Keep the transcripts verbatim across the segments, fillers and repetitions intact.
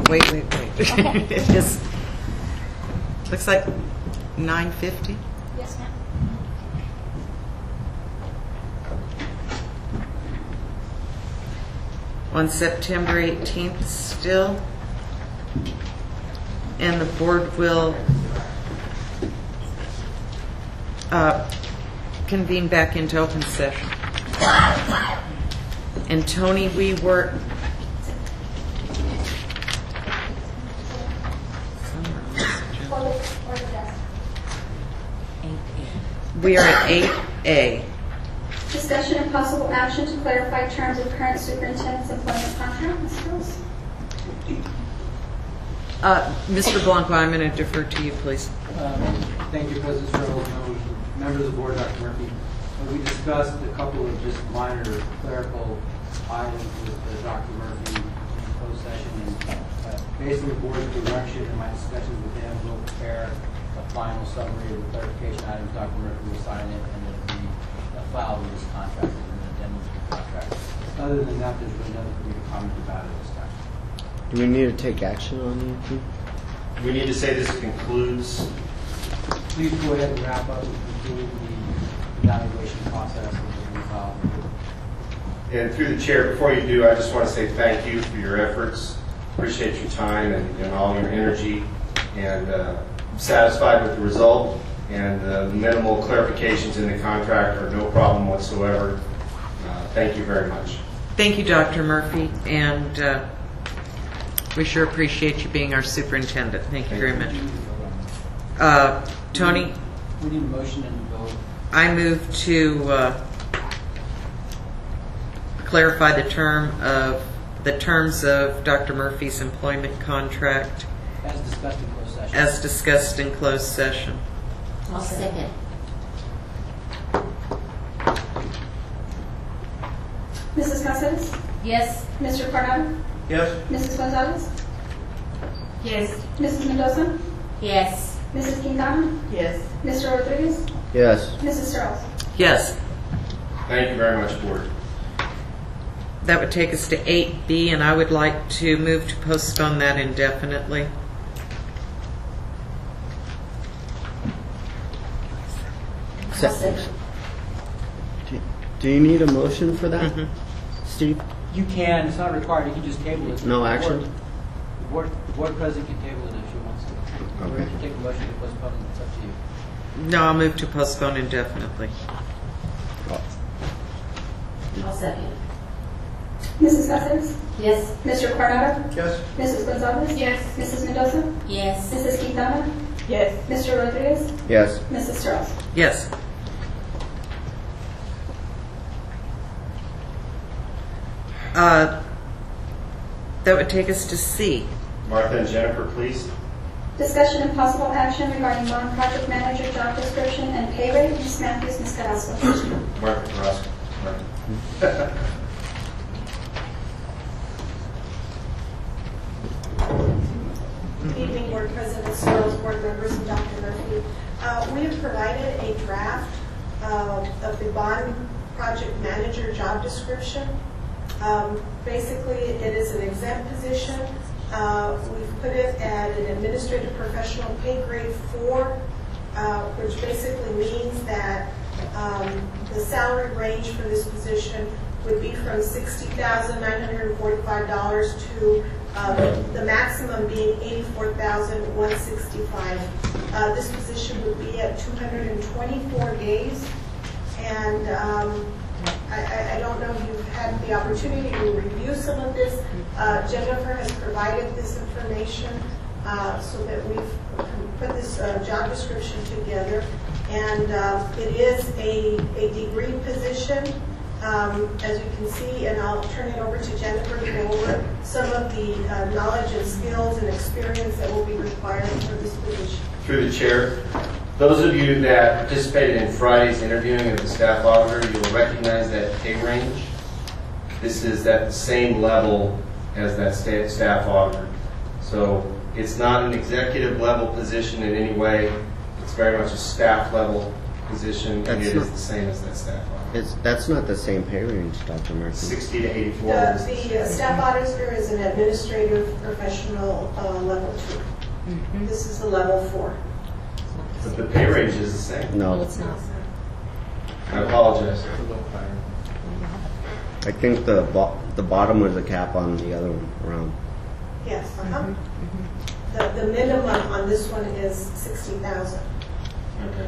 wait, wait, wait. It is, looks like nine fifty. Yes, ma'am. On September eighteenth still. And the board will uh, convene back into open session. And Tony, we were we are at eight A. Discussion and possible action to clarify terms of current superintendent's employment contract. Miz Rose? Uh, Mister Blanco, I'm going to defer to you, please. Um, thank you, President Searles, members of the board, Doctor Murphy. Uh, we discussed a couple of just minor clerical items with uh, Doctor Murphy in closed session, and uh, based on the board's direction and my discussions with him, we'll prepare a final summary of the clarification items. Doctor Murphy will sign it, and it'll be uh, filed with this contract as an addendum to the contract. Other than that, there's really nothing for me to comment about it this time. Do we need to take action on anything? We need to say this concludes. Please go ahead and wrap up and conclude the evaluation process and the file. And through the chair, before you do, I just want to say thank you for your efforts. Appreciate your time and, and all your energy, and uh, satisfied with the result. And the uh, minimal clarifications in the contract are no problem whatsoever. Uh, thank you very much. Thank you, Doctor Murphy, and uh, we sure appreciate you being our superintendent. Thank you very much. Uh, Tony? We need a motion and a vote. I move to uh, clarify the term of the terms of Doctor Murphy's employment contract As discussed in closed session. as discussed in closed session. I'll second. Missus Caceres? Yes. Mister Coronado? Yes. Missus Gonzalez? Yes. Missus Mendoza? Yes. Missus Quintana? Yes. Mister Rodriguez? Yes. Missus Searles? Yes. Thank you very much, board. That would take us to eight B, and I would like to move to postpone that indefinitely. Se- do, do you need a motion for that, Mm-hmm. Steve? You can, it's not required, you can just table it. No The action? board- The board, the board president can table it if she wants to. Or Okay. if you take a motion to postpone, it's up to you. No, I'll move to postpone indefinitely. I'll second. Missus Caceres? Yes. Mister Coronado? Yes. Missus Gonzalez? Yes. Missus Mendoza? Yes. Missus Quintana? Yes. Mister Rodriguez? Yes. Missus Searles? Yes. Uh, that would take us to C. Martha and Jennifer, please. Discussion and possible action regarding non-project manager job description and pay rate. Miz Matthews, Miz Carrasco. Martha Carrasco. Martha. Good evening, Board President Searles, Board members, and Doctor Murphy. Uh, we have provided a draft uh, of the bond project manager job description. Um, basically, it is an exempt position. Uh, we've put it at an administrative professional pay grade four, uh, which basically means that um, the salary range for this position would be from sixty thousand nine hundred forty-five dollars to uh, the maximum being eighty-four thousand one hundred sixty-five dollars. Uh, this position would be at two hundred twenty-four days, and um, I, I don't know if you've had the opportunity to review some of this. Uh, Jennifer has provided this information uh, so that we've put this uh, job description together, and uh, it is a, a degree position. Um, as you can see, and I'll turn it over to Jennifer to go over some of the uh, knowledge and skills and experience that will be required for this position. Through the chair, those of you that participated in Friday's interviewing of the staff auditor, you will recognize that pay range. This is at the same level as that sta- staff auditor. So it's not an executive level position in any way. It's very much a staff level position, and That's it not- is the same as that staff auditor. It's, that's not the same pay range, Doctor Murphy. sixty to eighty-four. The, is- the uh, staff auditor is an administrative professional uh, level two. This is a level four. But the pay range is the same. No, It's not. I apologize. I think the bo- the bottom was a cap on the other one around. Yes, uh-huh. The, the minimum on this one is sixty thousand. Okay.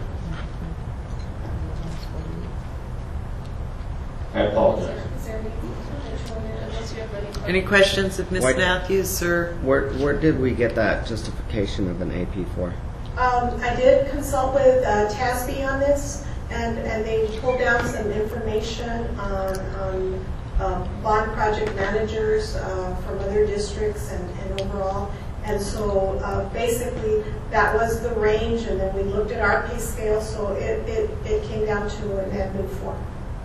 I apologize. Is there any, unless you have any questions? Any questions of Miz Why- Matthews or? Where where did we get that justification of an A P for? Um, I did consult with uh, T A S B on this, and, and they pulled down some information on, on uh, bond project managers uh, from other districts and, and overall. And so uh, basically, that was the range, and then we looked at our pay scale, so it, it, it came down to an admin four.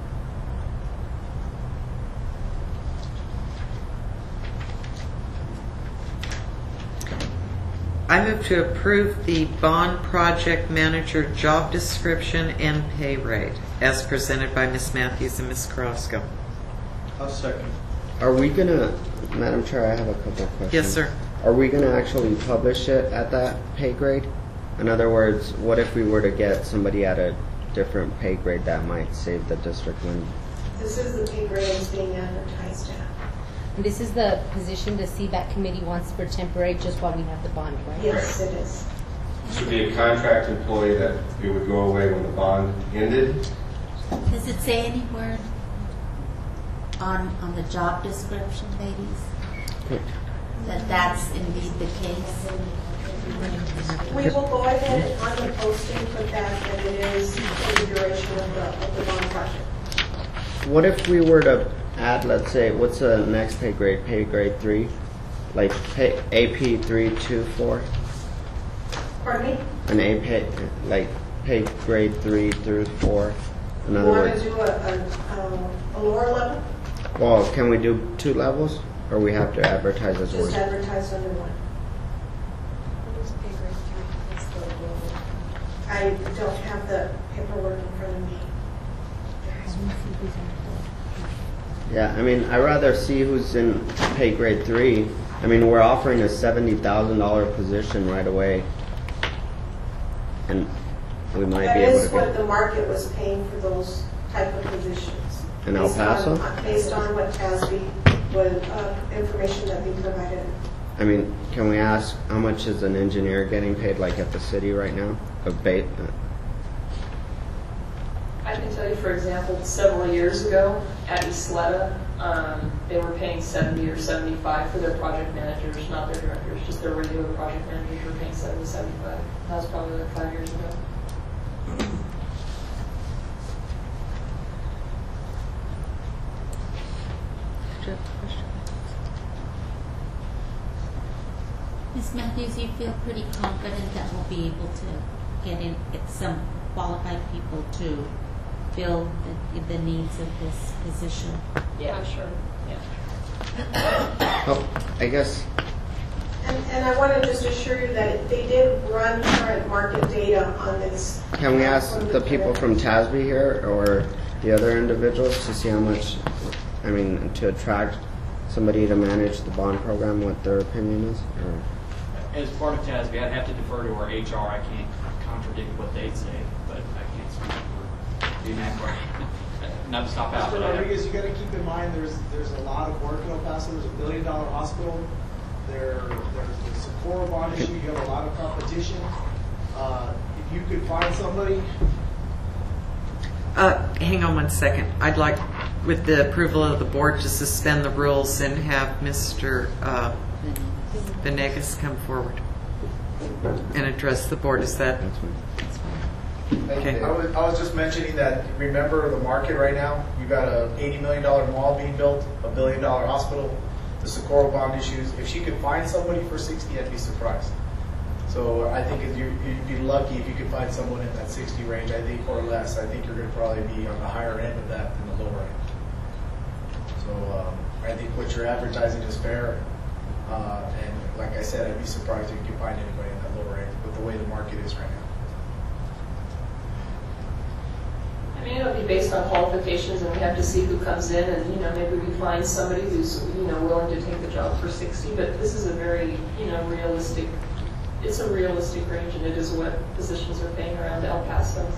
I move to approve the bond project manager job description and pay rate as presented by Miz Matthews and Miz Carrasco. I'll second. Are we gonna, Madam Chair? I have a couple of questions. Yes, sir. Are we gonna actually publish it at that pay grade? In other words, what if we were to get somebody at a different pay grade that might save the district money? This is the pay grade it's being advertised at. And this is the position the C BAC committee wants for temporary, just while we have the bond, right? Yes, it is. Should be a contract employee that it would go away when the bond ended. Does it say anywhere on, on the job description, ladies, that that's indeed the case? We will go ahead on the posting, put that, that it is for the duration of the, of the bond project. What if we were to add, let's say, what's the next pay grade? Pay grade three, like pay, A P three two four, Pardon me? an A pay like pay grade three through four. In You other want to words, do a, a, um, a lower level? well, can we do two levels, or we have to advertise as Just one? advertise under one. I don't have the paperwork in front of me. Yeah, I mean, I rather see who's in pay grade three. I mean, we're offering a seventy thousand dollar position right away, and we might That be able is to what get the market was paying for those type of positions. in El Based on- Paso. Based on what T A S B, was, uh, information that they provided. I mean, can we ask how much is an engineer getting paid, like at the city right now? A ba- I can tell you, for example, several years ago at Isleta, um, they were paying seventy or seventy-five for their project managers, not their directors, just their regular project managers were paying seventy, seventy-five. That was probably like five years ago. Miz Matthews, you feel pretty confident that we'll be able to get in, get some qualified people to fill the, the needs of this position? Yeah, sure. Yeah. oh, I guess And, and I want to just assure you that they did run current market data on this. can we ask From the people from T A S B here or the other individuals to see how much? I mean, to attract somebody to manage the bond program, what their opinion is. Or, As part of T A S B, I'd have to defer to our H R. I can't contradict what they'd say, but I can't speak for the NACWA. Not to stop out, Mister but I have- Rodriguez, you got to keep in mind there's there's a lot of work in El Paso. There's a billion dollar hospital. There there's the Socorro bond issue. You have a lot of competition. Uh, if you could find somebody, Uh, hang on one second. I'd like, with the approval of the board, to suspend the rules and have Mister Uh, Venegas come forward and address the board. Is that that's fine. okay? I was, I was just mentioning that. Remember the market right now. You got a eighty million dollar mall being built, a billion dollar hospital, the Socorro bond issues. If she could find somebody for sixty, I'd be surprised. So I think if you, you'd be lucky if you could find someone in that sixty range. I think or less. I think you're going to probably be on the higher end of that than the lower end. So um, I think what you're advertising is fair. Uh, and like I said, I'd be surprised if you can find anybody in that lower end with the way the market is right now. mean, it'll be based on qualifications, and we have to see who comes in, and, you know, maybe we find somebody who's, you know, willing to take the job for sixty, but this is a very, you know, realistic, it's a realistic range, and it is what positions are paying around El Paso.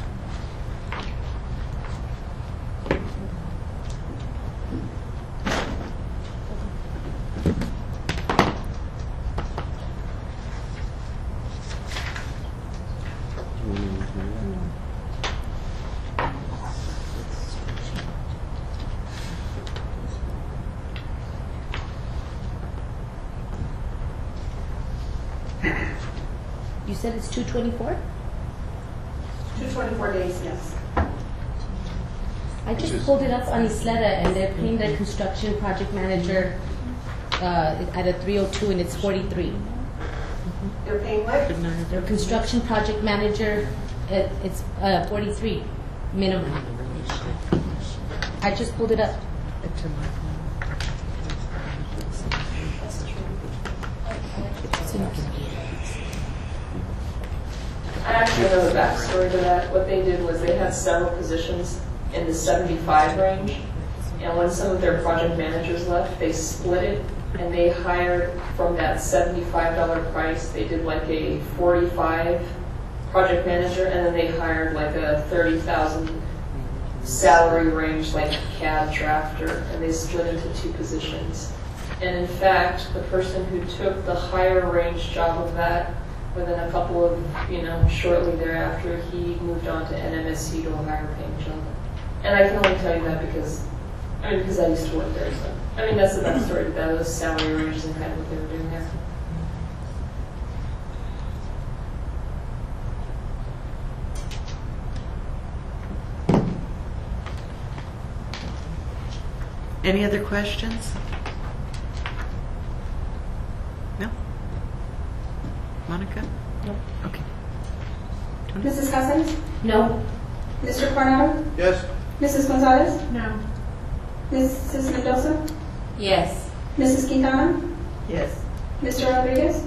You said it's two twenty-four? two twenty-four days, yes. I just pulled it up on Isleta, and they're paying the construction project manager uh, at a three oh two, and it's forty-three. They're paying what? Their construction project manager, it, it's uh, forty-three minimum. I just pulled it up. I actually know the backstory to that. What they did was they had several positions in the seventy-five range, and when some of their project managers left, they split it, and they hired from that seventy-five dollar price, they did like a forty-five project manager, and then they hired like a thirty thousand salary range, like a C A D drafter, and they split into two positions. And in fact, the person who took the higher range job of that, within a couple of, you know, shortly thereafter, he moved on to N M S C to a higher paying job. And I can only tell you that because, I mean, because I used to work there, so. I mean, that's the backstory to that, those salary ranges and kind of what they were doing there. Any other questions? No? Monica? No. Okay. Missus Cousins? No. Mister Coronado? Yes. Missus Gonzalez? No. Missus Mendoza? Yes. Missus Quintana? Yes. Mister Rodriguez?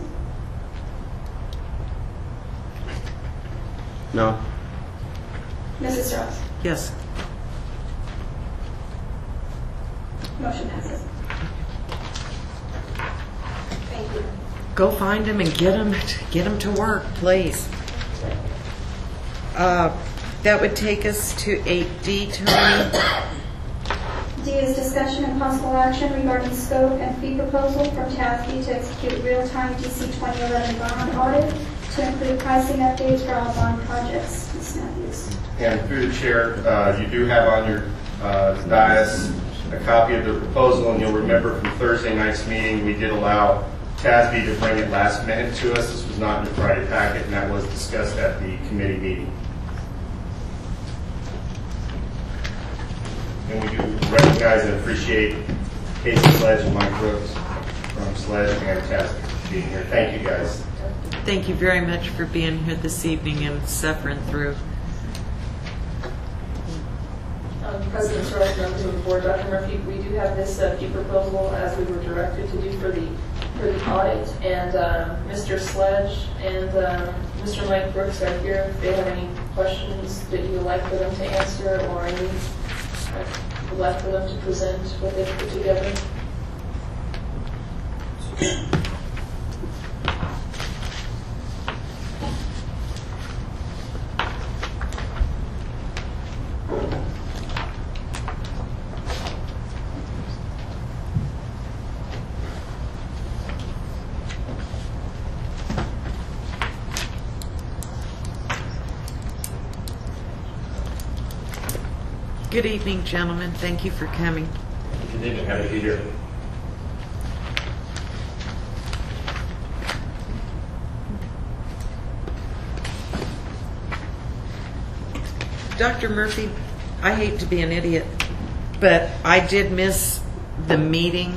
No. Missus Strauss? Yes. Motion passes. Thank you. Go find them and get them, get them to work, please. Uh, that would take us to eight D, Tony. D is discussion and possible action regarding scope and fee proposal from T A S B to execute real-time D C twenty eleven bond audit to include pricing updates for all bond projects. Miz Matthews. And through the chair, uh, you do have on your uh, dais a copy of the proposal, and you'll remember from Thursday night's meeting, we did allow T A S B to bring it last minute to us. This was not in the Friday packet, and that was discussed at the committee meeting. And we do recognize and appreciate Casey Sledge and Mike Brooks from Sledge and T A S B for being here. Thank you, guys. Thank you very much for being here this evening and suffering through. Um, President Searles, members of the board, Doctor Murphy, we do have this uh, fee proposal as we were directed to do for the for the audit, and um, Mister Sledge and um, Mister Mike Brooks are here if they have any questions that you would like for them to answer, or any uh, would like for them to present what they've put together. Good evening, gentlemen. Thank you for coming. Good evening. Happy to be here. Doctor Murphy, I hate to be an idiot, but I did miss the meeting,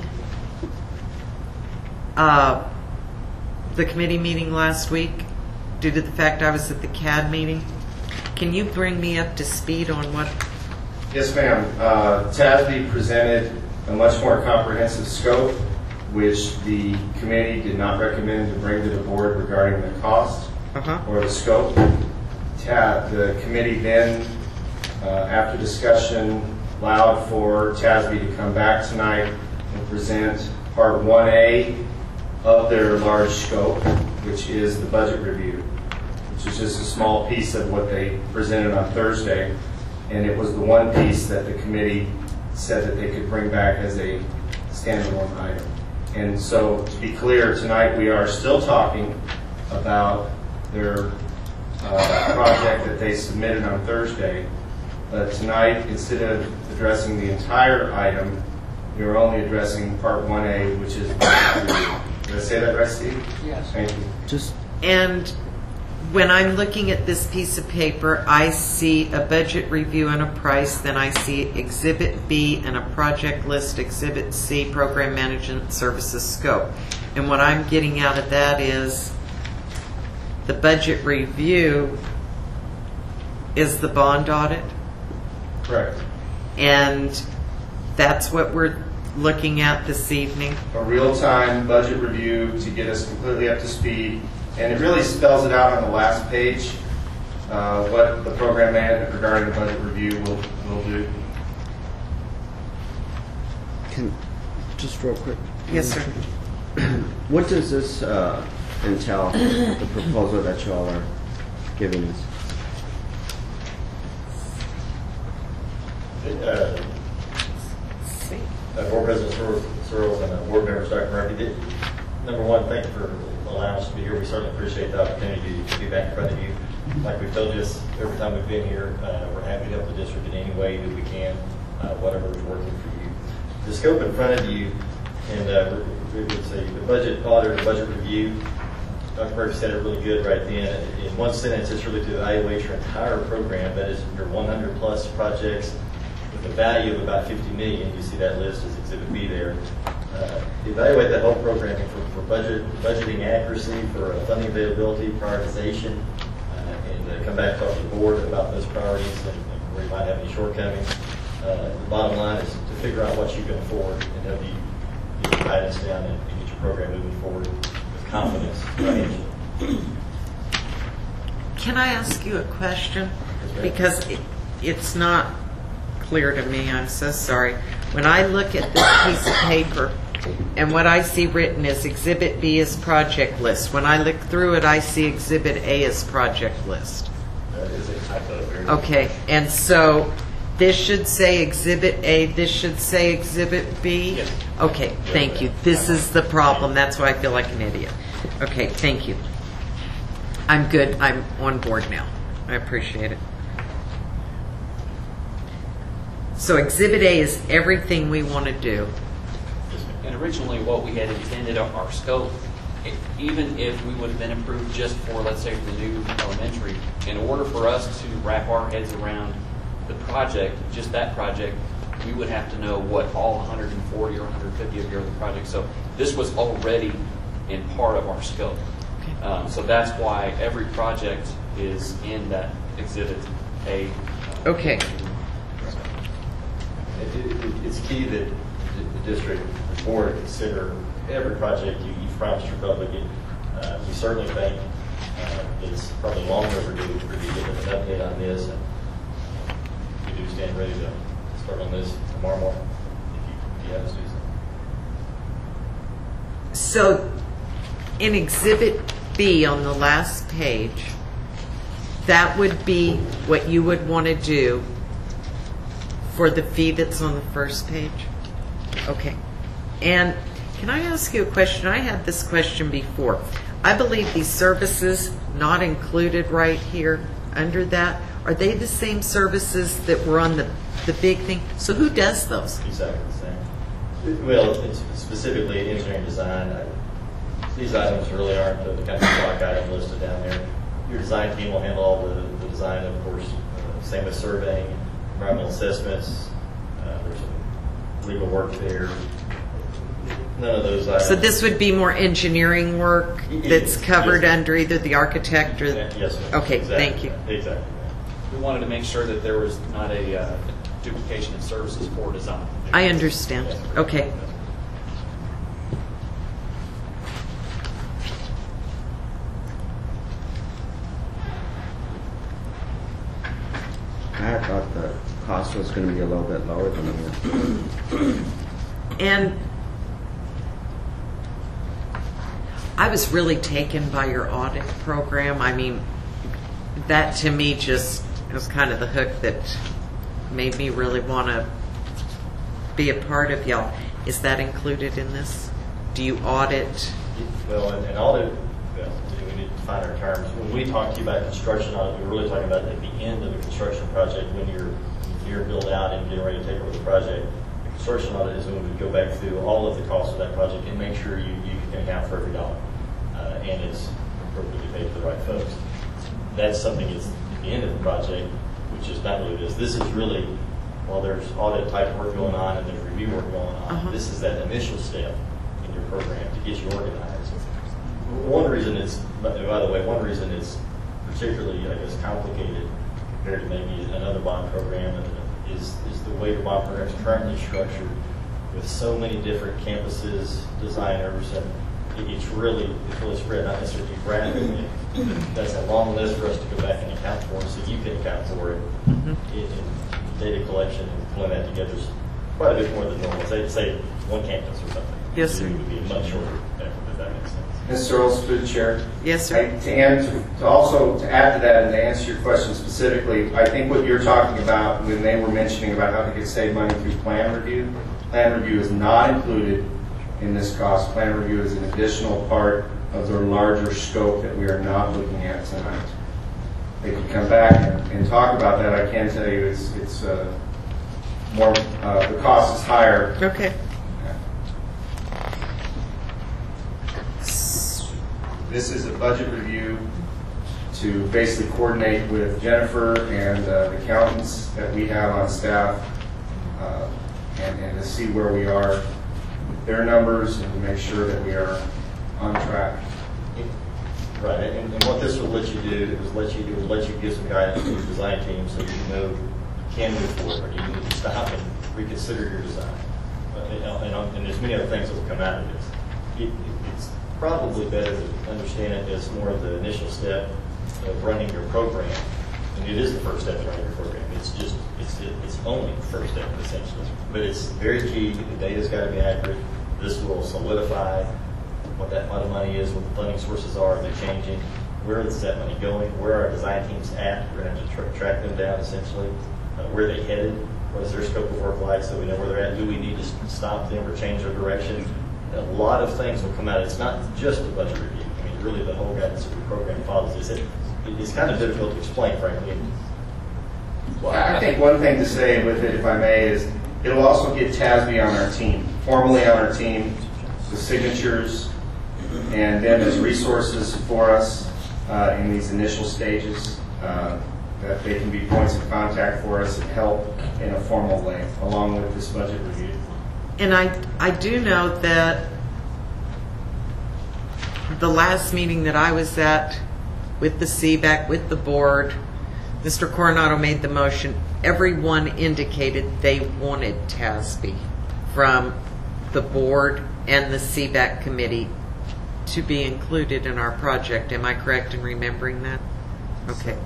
uh, the committee meeting last week due to the fact I was at the C A D meeting. Can you bring me up to speed on what? Yes, ma'am. Uh, T A S B presented a much more comprehensive scope, which the committee did not recommend to bring to the board regarding the cost Uh-huh. or the scope. Ta- the committee then uh, after discussion, allowed for T A S B to come back tonight and present Part one A of their large scope, which is the budget review, which is just a small piece of what they presented on Thursday. And it was the one piece that the committee said that they could bring back as a standalone item. And so, to be clear, tonight we are still talking about their uh, project that they submitted on Thursday. But tonight, instead of addressing the entire item, we are only addressing Part one A, which is budget review. Did I say that right, Steve? Yes. Thank you. Just And when I'm looking at this piece of paper, I see a budget review and a price, then I see Exhibit B and a project list, Exhibit C, Program Management Services Scope. And what I'm getting out of that is the budget review is the bond audit, Correct. and that's what we're looking at this evening. A real-time budget review to get us completely up to speed. And it really spells it out on the last page, uh, what the program manager regarding the budget review will, will do. can, just real quick. Yes, sir. What does this uh, entail, the proposal that you all are giving us? Uh, uh, Board President Searles Searles and uh, Board members, Doctor Murphy, did, number one, thank you for allowing us to be here. We certainly appreciate the opportunity to be back in front of you. Like we've told you every time we've been here, uh, we're happy to help the district in any way that we can, uh, whatever is working for you. The scope in front of you, and uh, we would say the budget audit or budget review, Doctor Murphy said it really good right then. In one sentence, it's really to evaluate your entire program, that is your one hundred plus projects with a value of about fifty million. You see that list as Exhibit B there. Uh, evaluate the whole program for, for budget, budgeting accuracy, for uh, funding availability, prioritization, uh, and uh, come back to talk to the board about those priorities and, and where you might have any shortcomings. Uh, the bottom line is to figure out what you can afford and help you get your guidance down and, and get your program moving forward with confidence. Right? Can I ask you a question? Because it, it's not clear to me. I'm so sorry. When I look at this piece of paper, and what I see written is Exhibit B is project list. When I look through it, I see Exhibit A is project list. That is a typo there. Okay, and so this should say Exhibit A, this should say Exhibit B? Yes. Okay, thank you. This is the problem. That's why I feel like an idiot. Okay, thank you. I'm good. I'm on board now. I appreciate it. So Exhibit A is everything we want to do. And originally, what we had intended, our, our scope, e- even if we would have been approved just for, let's say, for the new elementary, in order for us to wrap our heads around the project, just that project, we would have to know what all one hundred forty or one hundred fifty of your other projects. So this was already in part of our scope. Um, so that's why every project is in that Exhibit A. uh, Okay. It, it, it's key that the, the district board consider every project you, you've promised your public. Uh, we certainly think uh, it's probably long overdue for you to give us an update on this. And we do stand ready to start on this tomorrow morning if you, if you have us do so. So in Exhibit B on the last page, that would be what you would want to do for the fee that's on the first page? Okay. And can I ask you a question? I had this question before. I believe these services not included right here under that, are they the same services that were on the, the big thing? So who does those? Exactly the same. Well, it's specifically engineering design. I, these items really aren't the kind of block item listed down there. Your design team will handle all the, the design, of course. Uh, same with surveying, environmental assessments. Uh, there's some legal work there. None of those items. So this would be more engineering work that's covered Yes. under either the architect or... Yes, ma'am. Okay, Exactly. thank you. Exactly. We wanted to make sure that there was not a uh, duplication of services for design. I understand. Okay. I thought that cost was going to be a little bit lower than that. And I was really taken by your audit program. I mean, that to me just was kind of the hook that made me really want to be a part of y'all. Is that included in this? Do you audit? Well, an an audit, well, we need to define our terms. When we talk to you about construction audit, we're really talking about at the end of the construction project when you're you're built out and getting ready to take over the project. The construction audit is when we go back through all of the costs of that project and make sure you, you can account for every dollar uh, and it's appropriately paid to the right folks. That's something that's at the end of the project, which is not really this. This is really, well, there's audit type work going on and there's review work going on. Uh-huh. This is that initial step in your program to get you organized. One reason it's, by the way, one reason it's particularly, I guess, complicated compared to maybe another bond program is, is the way the bond program is currently structured with so many different campuses, designers, and it- it's really, it's really spread, not necessarily geographically. That's a long list for us to go back and account for, so you can account for it in, in data collection and pulling that together is quite a bit more than normal. Say, say one campus or something. Yes, So sir. it would be a much shorter effort, if that makes sense. Miz Searles, through the chair. Yes, I- sir. To, and to also to add to that and to answer your question specifically, I think what you're talking about when they were mentioning about how they could save money through plan review, plan review is not included in this cost. Plan review is an additional part of the larger scope that we are not looking at tonight. They can come back and, and talk about that. I can tell you it's, it's uh, more, uh, the cost is higher. Okay. This is a budget review to basically coordinate with Jennifer and uh, the accountants that we have on staff uh, and, and to see where we are with their numbers and to make sure that we are on track. Right, and, and what this will let you do is let you, it will let you give some guidance to your design team so you know you can move forward or you need to stop and reconsider your design. Uh, and, and, and there's many other things that will come out of this. It, it, it's probably better to understand it as more of the initial step of running your program. And it is the first step in running your program. It's just, it's, it's only the first step essentially. But it's very key, the data's got to be accurate. This will solidify what that amount of money is, what the funding sources are, if they're changing, where is that money going, where are our design teams at, we're going to have to tra track them down essentially, uh, where are they headed, what is their scope of work like so we know where they're at, do we need to stop them or change their direction. A lot of things will come out. It's not just a budget review. I mean, really the whole guidance of the program follows this. It, it's kind of difficult to explain, frankly. Well, I think one thing to say with it, if I may, is it'll also get T A S B on our team, formally on our team, with signatures, and them as resources for us uh, in these initial stages, uh, that they can be points of contact for us and help in a formal way, along with this budget review. And I, I do know that the last meeting that I was at with the C BAC, with the board, Mister Coronado made the motion. Everyone indicated they wanted T A S B from the board and the C BAC committee to be included in our project. Am I correct in remembering that? Okay.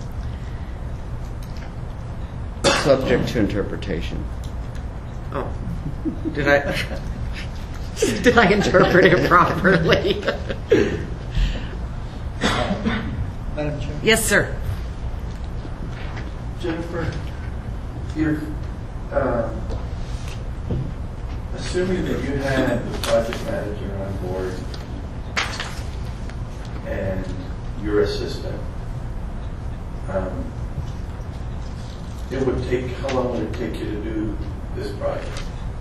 Subject to interpretation. Oh, did I did I interpret it properly? Madam Chair. Yes, sir. Jennifer, you're uh, assuming that you had the project manager on board and your assistant. Um, it would take, how long would it take you to do this project?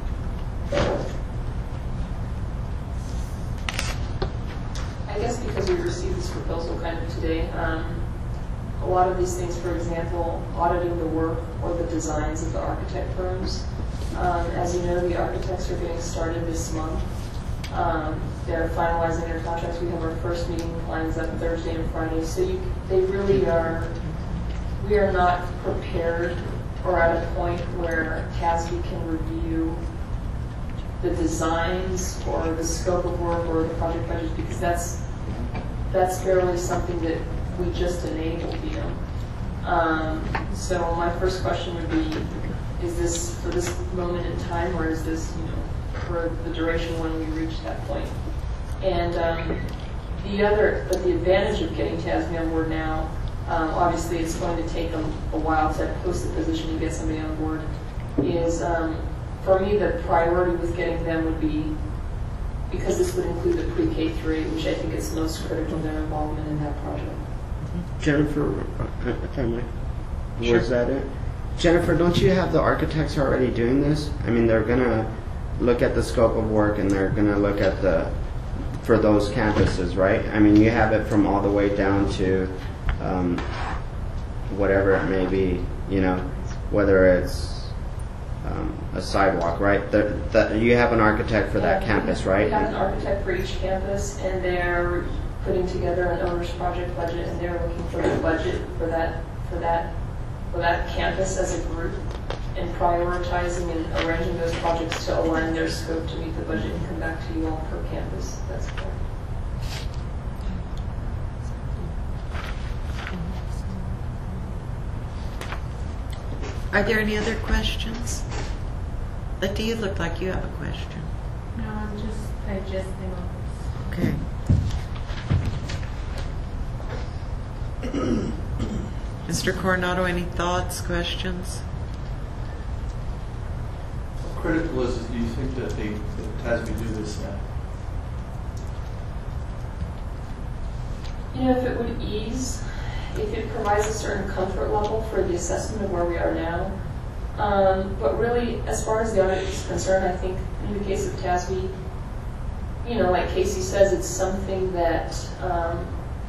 I guess because we received this proposal kind of today, um, a lot of these things, for example, auditing the work or the designs of the architect firms. Um, as you know, the architects are getting started this month. Um, they're finalizing their contracts. We have our first meeting lines up Thursday and Friday. So you, they really are, we are not prepared or at a point where T A S B can review the designs or the scope of work or the project budgets, because that's that's barely something that we just enabled them. Um, so my first question would be, is this for this moment in time, or is this, you know, for the duration when we reach that point? And um, the other, but the advantage of getting Tasby on board now, um, obviously it's going to take them a while to post the position and get somebody on board, is um, for me the priority with getting them would be, because this would include the pre-K three, which I think is most critical, their involvement in that project. Jennifer, uh, if I might, Sure. was that it? Jennifer, don't you have the architects already doing this? I mean, they're gonna look at the scope of work and they're gonna look at the, for those campuses, right? I mean, you have it from all the way down to um, whatever it may be, you know, whether it's um, a sidewalk, right? The, the, you have an architect for that Yeah, campus, we right? have an architect for each campus, and they're putting together an owner's project budget, and they're looking for the budget for that for that for that campus as a group, and prioritizing and arranging those projects to align their scope to meet the budget and come back to you all per campus. That's correct. Are there any other questions? Letty, you look like you have a question. No, I'm just digesting all this. Okay. Mister Coronado, any thoughts, questions? How critical is it, do you think, that they, that Tasby do this now? You know, if it would ease, if it provides a certain comfort level for the assessment of where we are now. Um, but really, as far as the audit is concerned, I think in the case of Tasby, you know, like Casey says, it's something that um,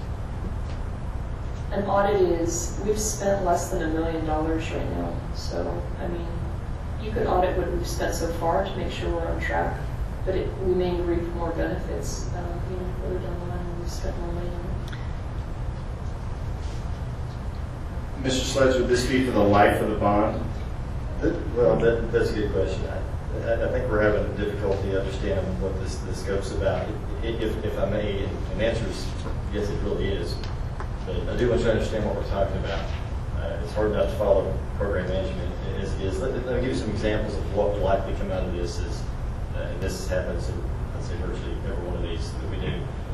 an audit is, we've spent less than a million dollars right now. So, I mean, you could audit what we've spent so far to make sure we're on track, but it, we may reap more benefits, um, you know, further down the line when we've spent more money on it. Mister Sledge, would this be for the life of the bond? Well, that, that's a good question. I, I think we're having difficulty understanding what this, this scope's about. If, if I may, and the answer is yes, it really is. But I do want you to understand what we're talking about. Uh, it's hard enough to follow program management as it is. Let, let me give you some examples of what will likely come out of this. Is, uh, and this happens in, let's say, virtually every one of these that we do.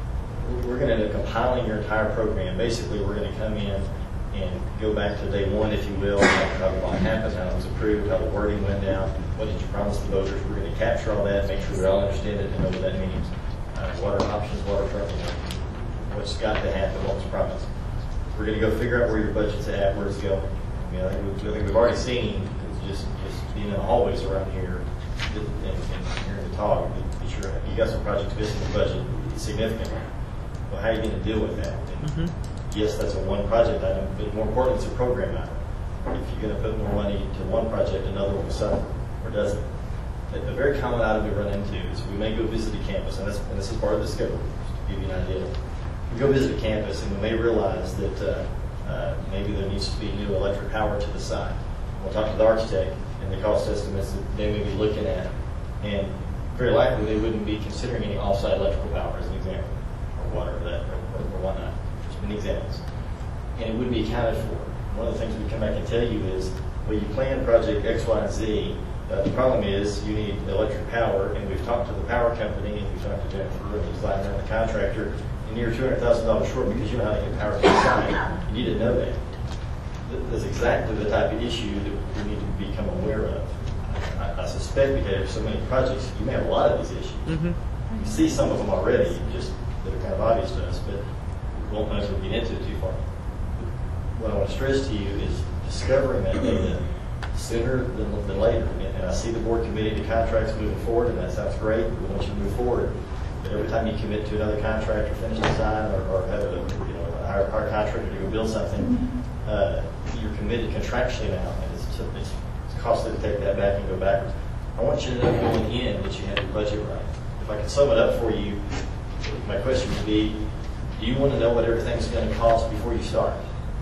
We're going to end up compiling your entire program. Basically, we're going to come in and go back to day one, if you will, how the bond happened, how it was approved, how the wording went down, what did you promise the voters. We're going to capture all that, make sure we all understand it and know what that means. Uh, what are options, what are trucking, what's got to happen, what was promised. We're going to go figure out where your budget's at, where it's going. I mean, I think, we, I think we've already seen, just, just being in the hallways around here and, and hearing the talk, that sure you got some projects missing the budget significantly. Well, how are you going to deal with that? And, Mm-hmm. yes, that's a one project item, but more important, it's a program item. If you're going to put more money to one project, another one will suffer, or doesn't. A very common item we run into is we may go visit a campus, and, that's, and this is part of the scope, just to give you an idea. We go visit a campus, and we may realize that uh, uh, maybe there needs to be new electric power to the site. We'll talk to the architect and the cost estimates that they may be looking at, and very likely they wouldn't be considering any off-site electrical power, as an example, or water, or, that, or, or whatnot. Many examples, and it wouldn't be accounted for. One of the things we come back and tell you is, well, you plan project X, Y, and Z. Uh, the problem is you need electric power, and we've talked to the power company, and we've talked to Jennifer, and he's lying around the contractor, and you're two hundred thousand dollars short because you know how to get power to the site. You need to know that. That's exactly the type of issue that we need to become aware of. I, I suspect because there's so many projects, you may have a lot of these issues. Mm-hmm. You see some of them already, just that are kind of obvious to us, but won't know if we get into it too far. What I want to stress to you is discovering that data sooner than, than later. And, and I see the board committed to contracts moving forward, and that sounds great. We want you to move forward. But every time you commit to another contract or finish design or, or have a, you know, a hire, hire contractor to go build something, uh, you're committed contractually now, and it's, it's, it's costly to take that back and go backwards. I want you to know going in that you have your budget right. If I can sum it up for you, my question would be, do you want to know what everything's going to cost before you start?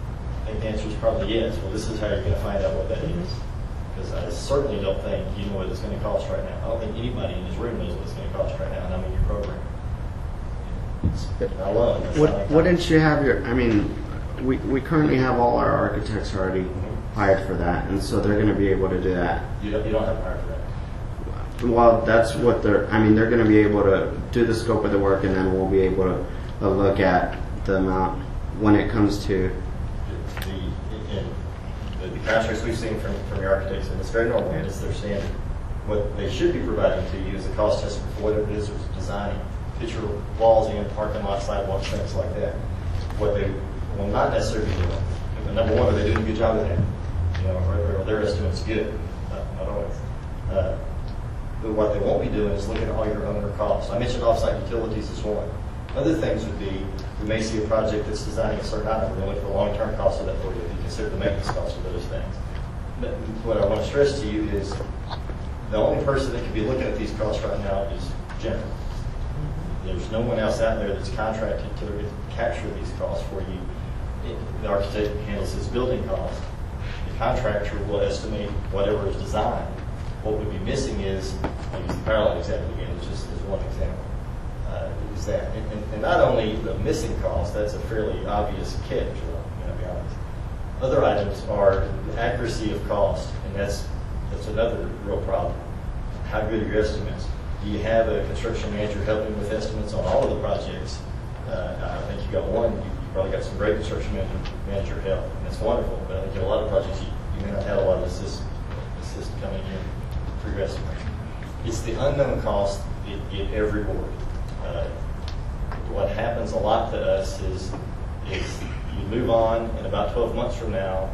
I think the answer is probably yes. Well, this is how you're going to find out what that is. Because I certainly don't think you know what it's going to cost right now. I don't think anybody in this room knows what it's going to cost right now, and I'm in your program. It's not alone. That's What, not like wouldn't you have your, I mean, we, we currently have all our architects already hired for that, and so they're going to be able to do that. You don't, you don't have to hire for that. Well, that's what they're, I mean, they're going to be able to do the scope of the work, and then we'll be able to uh, look at the amount when it comes to. The, in, the, the contracts we've seen from, from your architects, and it's very normal, and it's their standard. What they should be providing to you is a cost estimate for whatever it is it's designing. Put your walls in, parking lot, sidewalks, things like that. What they will not necessarily be doing, but number one, are they doing a good job of that? You know, or, or their estimate's good. Not, not always. Uh, but what they won't be doing is looking at all your owner costs. I mentioned offsite utilities as one. Other things would be, we may see a project that's designing a certain item, we're going to look for the long-term cost of that for you. You consider the maintenance cost of those things. But what I want to stress to you is the only person that could be looking at these costs right now is Jennifer. There's no one else out there that's contracted to capture these costs for you. The architect handles his building cost. The contractor will estimate whatever is designed. What would be missing is, I'll use the parallel example again, it's just as one example, uh, is that. And, and, and not only the missing cost, that's a fairly obvious catch, you know, to be honest. Other items are the accuracy of cost, and that's, that's another real problem. How good are your estimates? Do you have a construction manager helping with estimates on all of the projects? Uh, I think you've got one. You probably got some great construction manager, manager help, and that's wonderful. But I think in a lot of projects, you, you may not have a lot of assist, assist coming in for your estimate. It's the unknown cost in, in every board. Uh, what happens a lot to us is, is you move on, and about twelve months from now,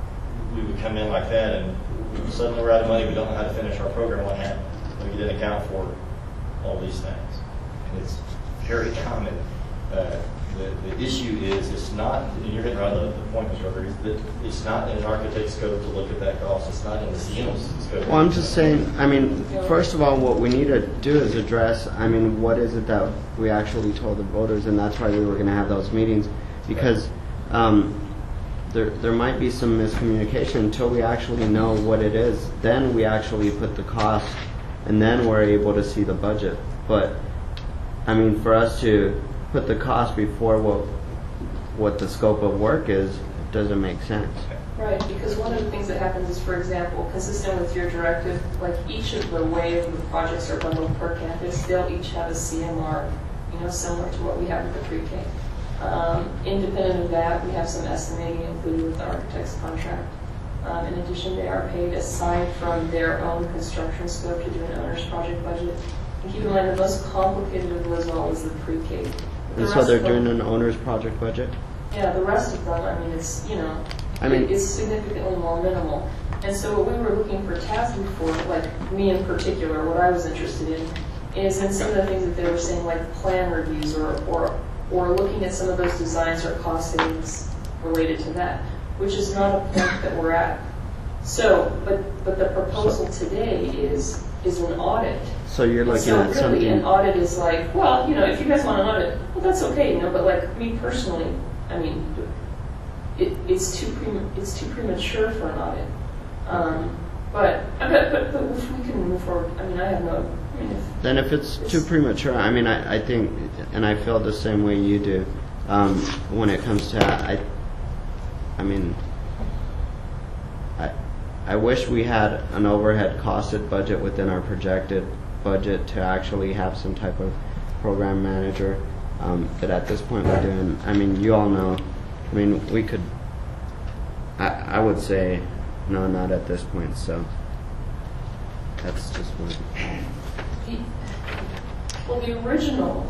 we would come in like that, and suddenly we're out of money. We don't know how to finish our program. What happened? We didn't account for all these things. And it's very common. Uh, the, the issue is it's not, and you're hitting around the, the point, Mister Rodriguez, that it's not in an architect's scope to look at that cost. It's not in the C M's scope. Well, I'm just saying, I mean, first of all, what we need to do is address, I mean, what is it that we actually told the voters, and that's why we were going to have those meetings, because um, there there might be some miscommunication until we actually know what it is. Then we actually put the cost, and then we're able to see the budget. But, I mean, for us to put the cost before what what the scope of work is, it doesn't make sense. Right, because one of the things that happens is, for example, consistent with your directive, like each of the way the projects are bundled per campus, they'll each have a C M R, you know, similar to what we have with the pre-K. Um, independent of that, we have some estimating included with the architect's contract. Um, in addition, they are paid aside from their own construction scope to do an owner's project budget. And keep in mind, the most complicated of those all is the pre-K. The And so rest they're of them- doing an owner's project budget? Yeah, the rest of them, I mean, it's, you know, I mean- it- it's significantly more minimal. And so what we were looking for T A S B for, like me in particular, what I was interested in, is in some of the things that they were saying, like plan reviews or, or, or looking at some of those designs or cost savings related to that, which is not a point that we're at. So, but, but the proposal today is, is an audit. So you're And looking so at really, something... an audit is like, well, you know, if you guys want an audit, well, that's okay, you know. But like me personally, I mean, it, it's too prema- it's too premature for an audit. Um, but, but but but if we can move forward, I mean, I have no. I mean, if, Then if it's too premature, I mean, I, I think, and I feel the same way you do, um, when it comes to, I, I mean, I, I wish we had an overhead costed budget within our projected budget to actually have some type of program manager. Um, but at this point, we're doing, I mean, you all know, I mean, we could, I, I would say, no, not at this point, so that's just one. the, well, the original,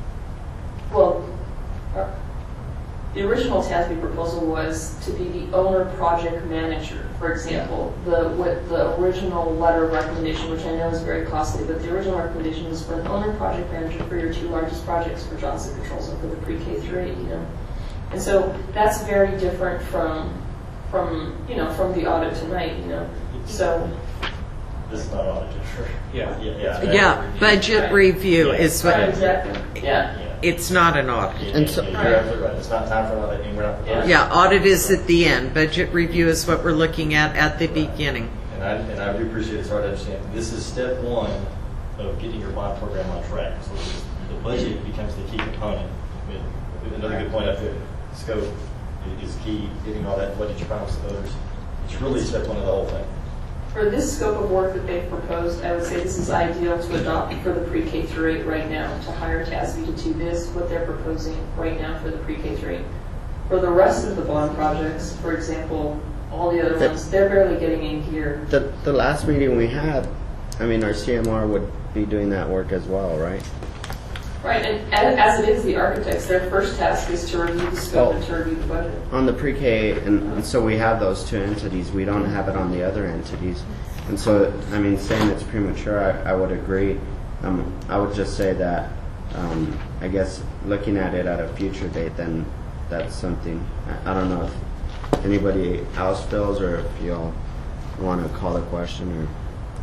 well, uh, the original T A S B proposal was to be the owner project manager. For example, the what the original letter of recommendation, which I know is very costly, but the original recommendation was for an owner project manager for your two largest projects, for Johnson Controls and for the pre-K through eight. You know, and so that's very different from from you know from the audit tonight. You know, so. This is not audited, sure. Yeah. Yeah, yeah. Yeah, budget review Yeah. is Right, what, exactly. Yeah. Yeah. it's not an audit. Yeah, And so- you're absolutely right. It's not time for an audit, and we're not prepared. Yeah, audit is at the end. Budget review is what we're looking at at the beginning. And I, and I do appreciate it's hard to understand. This is step one of getting your bond program on track. So the budget becomes the key component. I mean, another good point up there, scope. is key, getting all that, what did you promise the voters? It's really step one of the whole thing. For this scope of work that they've proposed, I would say this is ideal to adopt for the pre-K through eight right now, to hire T A S B to do this, what they're proposing right now for the pre-K through eight. For the rest of the bond projects, for example, all the other The- ones, they're barely getting in here. The, the last meeting we had, I mean, our C M R would be doing that work as well, right? Right, and as, as it is, the architects, their first task is to review the scope Oh. and to review the budget. On the pre-K, and, and so we have those two entities. We don't have it on the other entities. And so, I mean, saying it's premature, I, I would agree. Um, I would just say that, um, I guess, looking at it at a future date, then that's something. I, I don't know if anybody else feels, or if y'all want to call the question, or.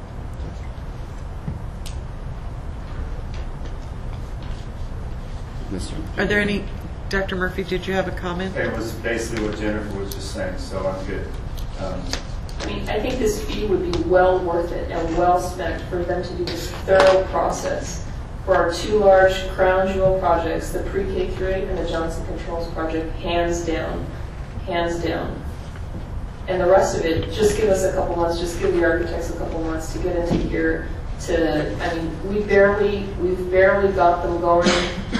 Mister Are there any, Doctor Murphy, did you have a comment? It was basically what Jennifer was just saying, so I'm good. Um, I mean, I think this fee would be well worth it and well spent for them to do this thorough process for our two large crown jewel projects, the pre-K through eight and the Johnson Controls project, hands down, hands down. And the rest of it, just give us a couple months, just give the architects a couple months to get into here. To, I mean, we barely, we've barely got them going.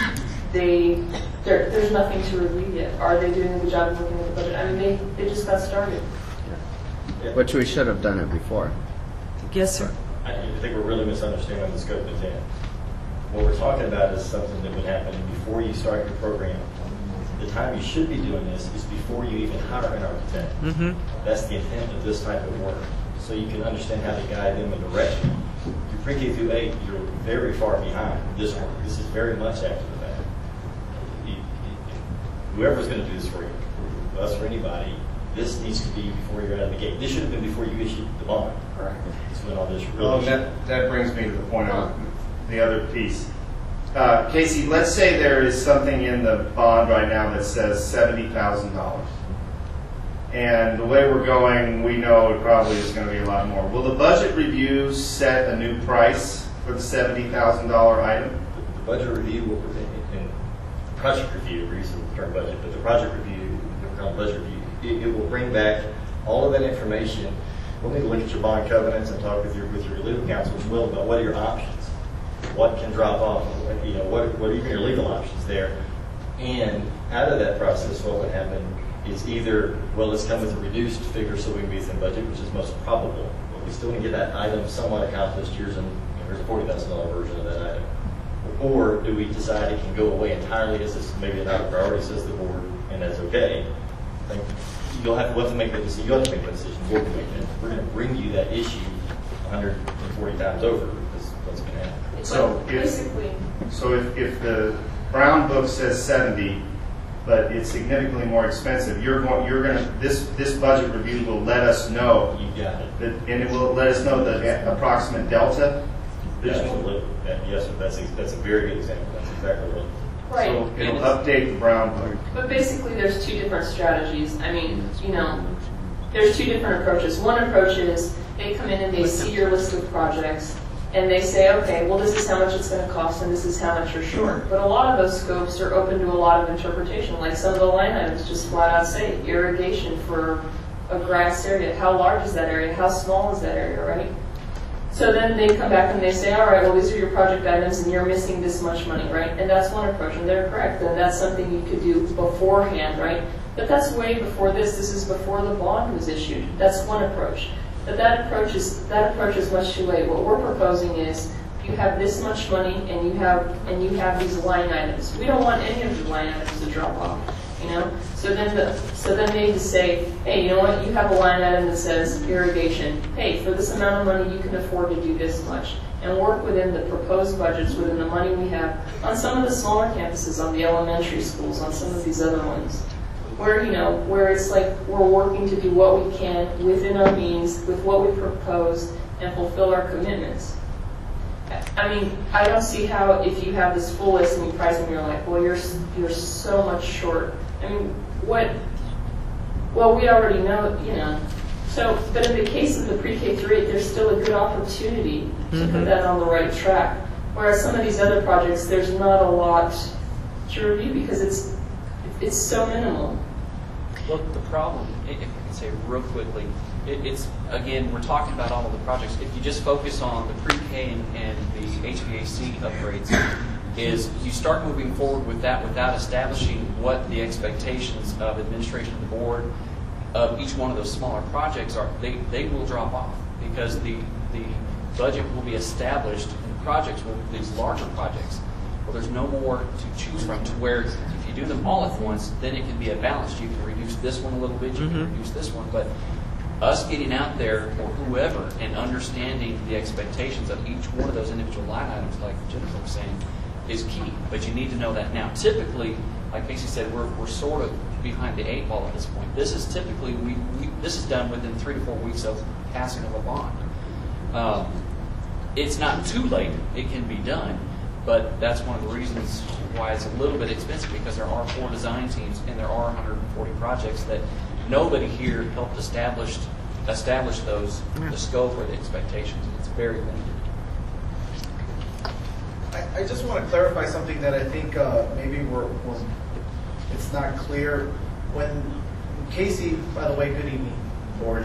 They, there, there's nothing to review yet. Are they doing a good job of looking at the budget? I mean, they, they just got started. Which we should have done it before. Yes, sir. I I think we're really misunderstanding the scope of intent. What we're talking about is something that would happen before you start your program. The time you should be doing this is before you even hire an architect. Mm-hmm. That's the intent of this type of work, so you can understand how to guide them in direction. Your pre-K through eight, you're very far behind this work. This is very much after the fact. You- you- Whoever's going to do this for you, us or anybody, this needs to be before you're out of the gate. This should have been before you issued the bond. Correct. That's when all this Well, really. that, that brings me to the point of the other piece. Uh, Casey, let's say there is something in the bond right now that says seventy thousand dollars. And the way we're going, we know it probably is going to be a lot more. Will the budget review set a new price for the seventy thousand dollar item? The budget review will, and project review, we're using the term budget, but the project review, we're calling budget review, it, it will bring back all of that information. We'll need to look at your bond covenants and talk with your with your legal counsel as well about what are your options, what can drop off, what, you know, what what are even your legal options there. And out of that process, what would happen is either, well, let's come with a reduced figure so we can be within budget, which is most probable, but we still need to get that item somewhat accomplished. Here's, an, you know, here's a forty thousand dollars version of that item. Or do we decide it can go away entirely, as this maybe not a priority, says the board, and that's okay? I think you'll have, we'll have to make that decision. You'll have to make that decision. We'll make it. We're going to bring you that issue one hundred forty times over, because what's going to happen. So if, Basically, so if, if the Brown book says seventy, but it's significantly more expensive, you're going, you're going to, this, this budget review will let us know, You got it. that, and it will let us know the approximate delta. Absolutely. That, yes, that's a, that's a very good example. That's exactly what. right. So it'll update the Brown book. But basically, there's two different strategies. I mean, you know, there's two different approaches. One approach is they come in and they see your list of projects, and they say, okay, well, this is how much it's going to cost, and this is how much you're short. But a lot of those scopes are open to a lot of interpretation. Like some of the line items just flat out say irrigation for a grass area. How large is that area? How small is that area, right? So then they come back and they say, all right, well, these are your project items and you're missing this much money, right? And that's one approach, and they're correct. And that's something you could do beforehand, right? But that's way before this. This is before the bond was issued. That's one approach. But that approach is that approach is much too late. What we're proposing is you have this much money and you have and you have these line items. We don't want any of the line items to drop off. You know, so then the, so then they just say, hey, you know what? You have a line item that says irrigation. Hey, for this amount of money, you can afford to do this much, and work within the proposed budgets, within the money we have on some of the smaller campuses, on the elementary schools, on some of these other ones, where you know, where it's like we're working to do what we can within our means, with what we propose, and fulfill our commitments. I mean, I don't see how if you have this full list and you price them, you're like, well, you're you're so much short. I mean, what? Well, we already know, you know. So, but in the case of the pre-K through eight, there's still a good opportunity to Mhm. put that on the right track. Whereas some of these other projects, there's not a lot to review because it's it's so minimal. Look, the problem, i- if I can say real quickly, it, it's, again, we're talking about all of the projects. If you just focus on the pre-K and, and the H V A C upgrades, is you start moving forward with that without establishing what the expectations of administration of the board of each one of those smaller projects are, they, they will drop off because the, the budget will be established and the projects will, these larger projects, well, there's no more to choose from to where if you do them all at once, then it can be a balance. You can reduce this one a little bit, you can Mhm. reduce this one, but us getting out there or whoever and understanding the expectations of each one of those individual line items, like Jennifer was saying, is key. But you need to know that now. Typically, like Casey said, we're, we're sort of behind the eight ball at this point. This is typically, we, we this is done within three to four weeks of passing of a bond. Um, it's not too late. It can be done. But that's one of the reasons why it's a little bit expensive, because there are four design teams and there are one hundred forty projects that nobody here helped establish establish those, the scope or the expectations. It's very limited. I, I just want to clarify something that I think uh, maybe we're, was it's not clear. When Casey, by the way, good evening, board.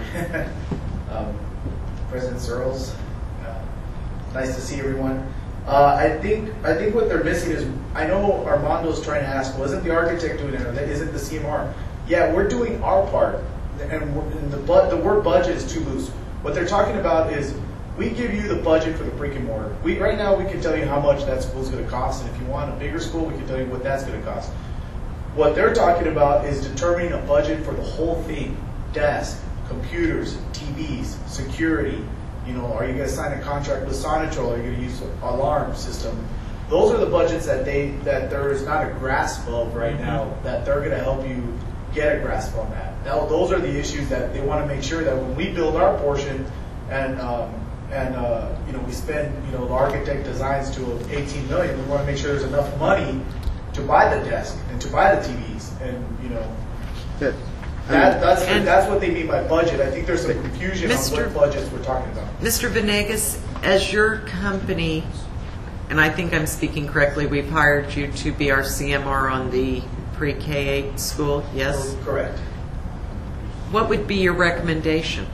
um, President Searles, uh, nice to see everyone. Uh, I think I think what they're missing is, I know Armando's trying to ask, well, isn't the architect doing it, or isn't the C M R? Yeah, we're doing our part, and, we're, and the, bu the word budget is too loose. What they're talking about is, we give you the budget for the brick and mortar. We, right now, we can tell you how much that school's going to cost, and if you want a bigger school, we can tell you what that's going to cost. What they're talking about is determining a budget for the whole thing: desk, computers, T Vs, security. You know, are you going to sign a contract with Sonatrol? Are you going to use an alarm system? Those are the budgets that they that there is not a grasp of right now, that they're going to help you get a grasp on that. Now, those are the issues that they want to make sure that when we build our portion, and um, and uh, you know, we spend, you know, the architect designs to eighteen million, we want to make sure there's enough money to buy the desk and to buy the T Vs, and you know. Good. That, that's, And- that's what they mean by budget. I think there's some confusion on Mister what budgets we're talking about. Mister Venegas, as your company, and I think I'm speaking correctly, we've hired you to be our C M R on the pre-K eight school, yes? Correct. What would be your recommendation?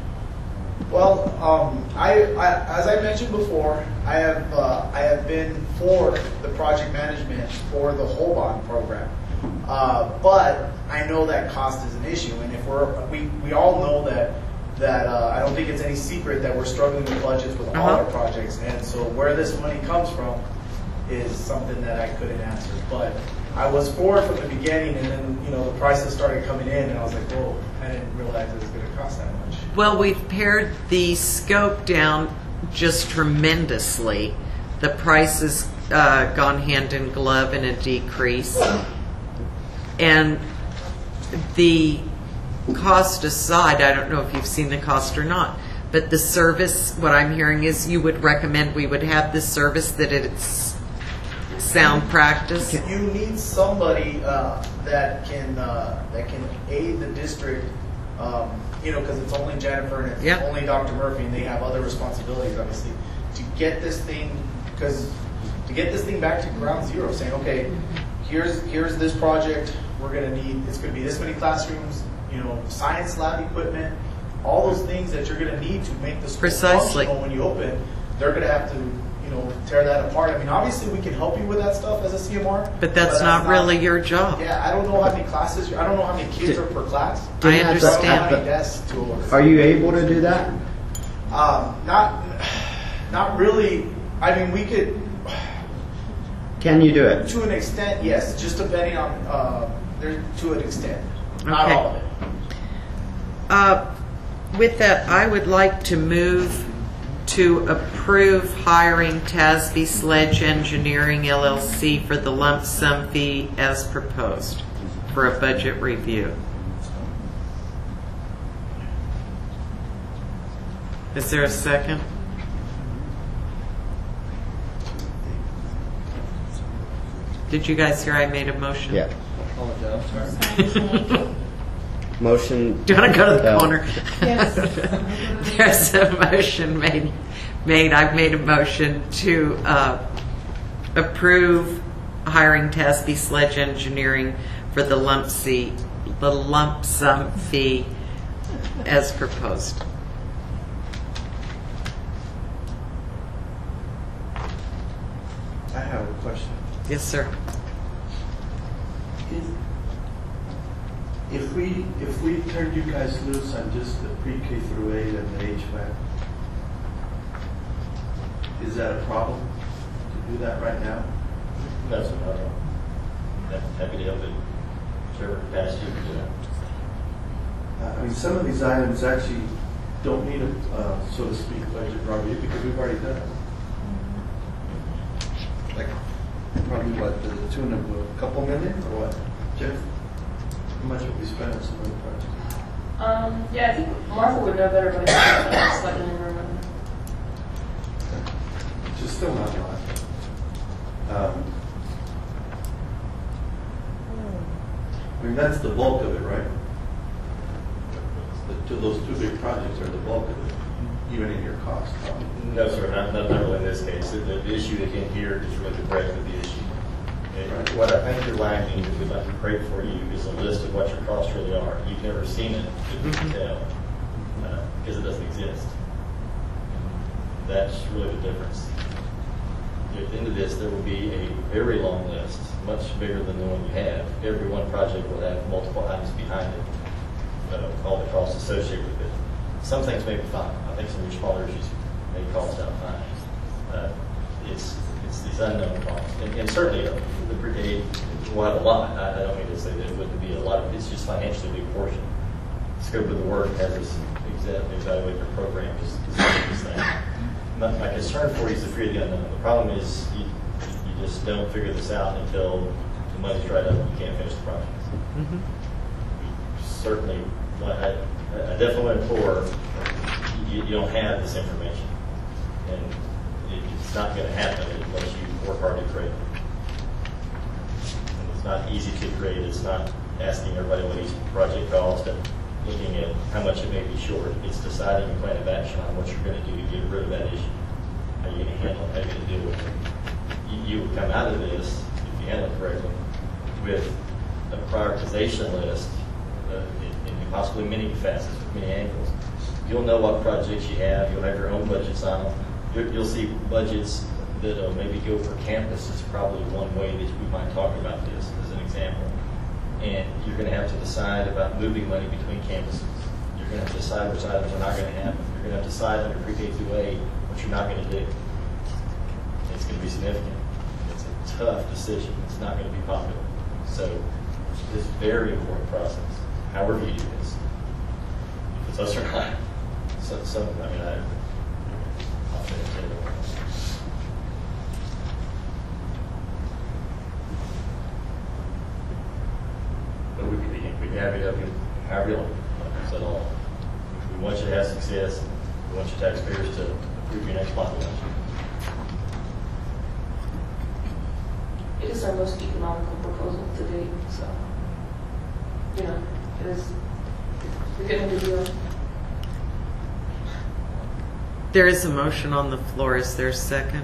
Well, um, I, I, as I mentioned before, I have uh, I have been for the project management for the whole bond program, uh, but I know that cost is an issue, and if we're we, we all know that that uh, I don't think it's any secret that we're struggling with budgets with all Uh-huh. our projects, and so where this money comes from is something that I couldn't answer. But I was for it from the beginning, and then you know the prices started coming in, and I was like, whoa, I didn't realize it was going to cost that much. Well, we've pared the scope down just tremendously. The price has uh, gone hand in glove in a decrease. And the cost aside, I don't know if you've seen the cost or not, but the service, what I'm hearing is you would recommend we would have this service, that it's sound practice. You need somebody uh, that can uh, that can aid the district, um, you know, because it's only Jennifer and it's Yeah. only Doctor Murphy, and they have other responsibilities, obviously, to get this thing, because to get this thing back to ground zero, saying, okay, here's here's this project, we're going to need, it's going to be this many classrooms, you know, science lab equipment, all those things that you're going to need to make the school Precisely. functional when you open. They're going to have to, you know, tear that apart. I mean, obviously we can help you with that stuff as a C M R. But that's not really your job. Yeah, I don't know how many classes, I don't know how many kids are per class. I I don't know understand. how many desks to order. Are you able to do that? Um, not, not really. I mean, we could, Can you do it? to an extent, yes, just depending on, uh, there, to an extent. Not Okay. all of it. Uh, With that, I would like to move to approve hiring Tasby Sledge Engineering L L C for the lump sum fee as proposed for a budget review. Is there a second? Did you guys hear I made a motion? Yeah. Motion. Do you want to go to the Bell. corner? Yes. There's a motion made, made, I've made a motion to uh, approve hiring Tasby Sledge Engineering for the lump C, the lump sum fee as proposed. I have a question. Yes, sir. Is- If we, if we turned you guys loose on just the pre-K through eight and the H V A C, is that a problem to do that right now? That's what I want. I'm happy to help in whichever capacity you can do that. Uh, I mean, some of these items actually don't need a, uh, so to speak, budget review because we've already done it. Like, probably what, to the tune of a couple million or what? Jeff? How much have we spent on some of the projects? Um, yeah, I think Martha would know better, but I think it's like in remember. Which is still not a lot. Um, I mean, that's the bulk of it, right? The, to those two big projects are the bulk of it, even in your cost. Probably. No, sir, not, not, not really in this case. The, the issue at hand here is really the breadth of the issue. And Right. what I think you're lacking, if we'd like to create for you, is a list of what your costs really are. You've never seen it in detail uh, because it doesn't exist. That's really the difference. At the end of this, there will be a very long list, much bigger than the one you have. Every one project will have multiple items behind it, uh, all the costs associated with it. Some things may be fine. I think some of your smaller issues may cost out fine. Uh, it's it's these unknown costs, and, and certainly uh, the brigade will have a lot. I, I don't mean to say that it wouldn't be a lot of. It's just financially a big portion. The scope of the work has us exa- evaluate their program is is this thing. My, my concern for you is the fear of the unknown. The problem is you, you just don't figure this out until the money's dried up and you can't finish the project. Mm-hmm. Certainly, I, I definitely implore you, you don't have this information, and it, it's not going to happen unless you work hard to create it. And it's not easy to create. It's not asking everybody what each project costs and looking at how much it may be short. It's deciding a plan of action on what you're going to do to get rid of that issue. How you're going to handle it, how you're going to deal with it. You, you will come out of this, if you handle it correctly, with a prioritization list uh, in, in possibly many facets, many angles. You'll know what projects you have. You'll have your own budgets on them. You'll, you'll see budgets that uh, maybe go for campus is probably one way that we might talk about this as an example. And you're going to have to decide about moving money between campuses. You're going to have to decide which items are not going to happen. You're going to have to decide under pre-K through eight what you're not going to do. It's going to be significant. It's a tough decision. It's not going to be popular. So it's a very important process. However you do this, if it's us or not. So, so I mean, I, I'll say it anyway. But we could be, we'd be happy to help you however you like. Like I said, all. We want you to have success. We want your taxpayers to approve your next bond election. It is our most economical proposal to date, so, you know, it is, we're getting a good deal. There is a motion on the floor. Is there a second?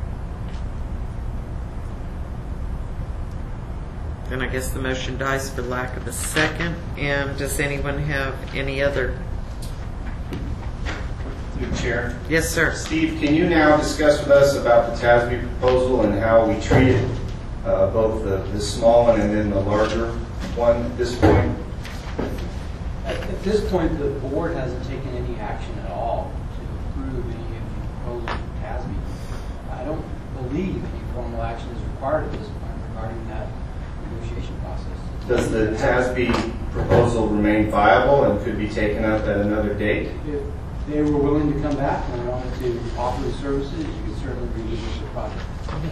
Then I guess the motion dies for lack of a second. And does anyone have any other? Through the chair. Yes, sir. Steve, can you now discuss with us about the T A S B proposal and how we treated uh, both the, the small one and then the larger one at this point? At, at this point, the board hasn't taken any action at all to approve any of the proposals from T A S B. I don't believe any formal action is required at this point regarding that negotiation process. Does the T A S B proposal remain viable and could be taken up at another date? If they were willing to come back and wanted to offer the services, you could certainly revisit the project.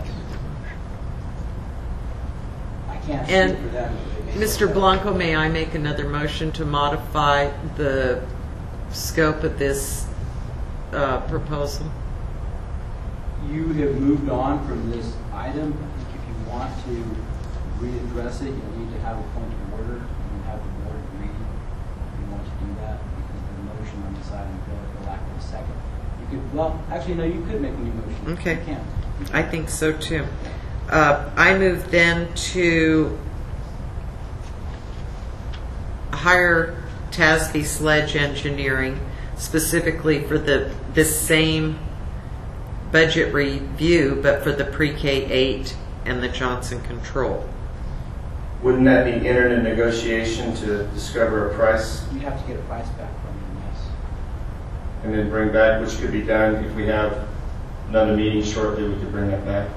I can't speak And for them. if they may Mister say that. Blanco, may I make another motion to modify the scope of this uh, proposal? You have moved on from this item. I think if you want to readdress it, you'll need to have a point of order and have the board agree if you want to do that, because the motion on this item failed for lack of a second. You could, well, actually, no, you could make a new motion. Okay. You can. I think so too. Uh, I move then to hire Tasby Sledge Engineering specifically for the this same budget review, but for the pre-K eight and the Johnson Control. Wouldn't that be entered in negotiation to discover a price You have to get a price back from them, yes. and then bring back, which could be done if we have another meeting shortly, we could bring that back?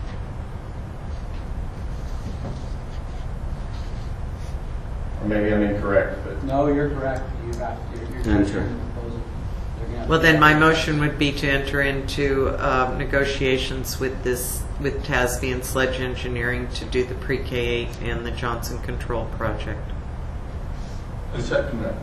Or maybe I'm incorrect, but No, you're correct. You have, you're, you're Enter. considering the proposal. They're gonna- Well, then my motion would be to enter into uh, negotiations with this, with Tasby and Sledge Engineering to do the pre-K eight and the Johnson Control project. I second that.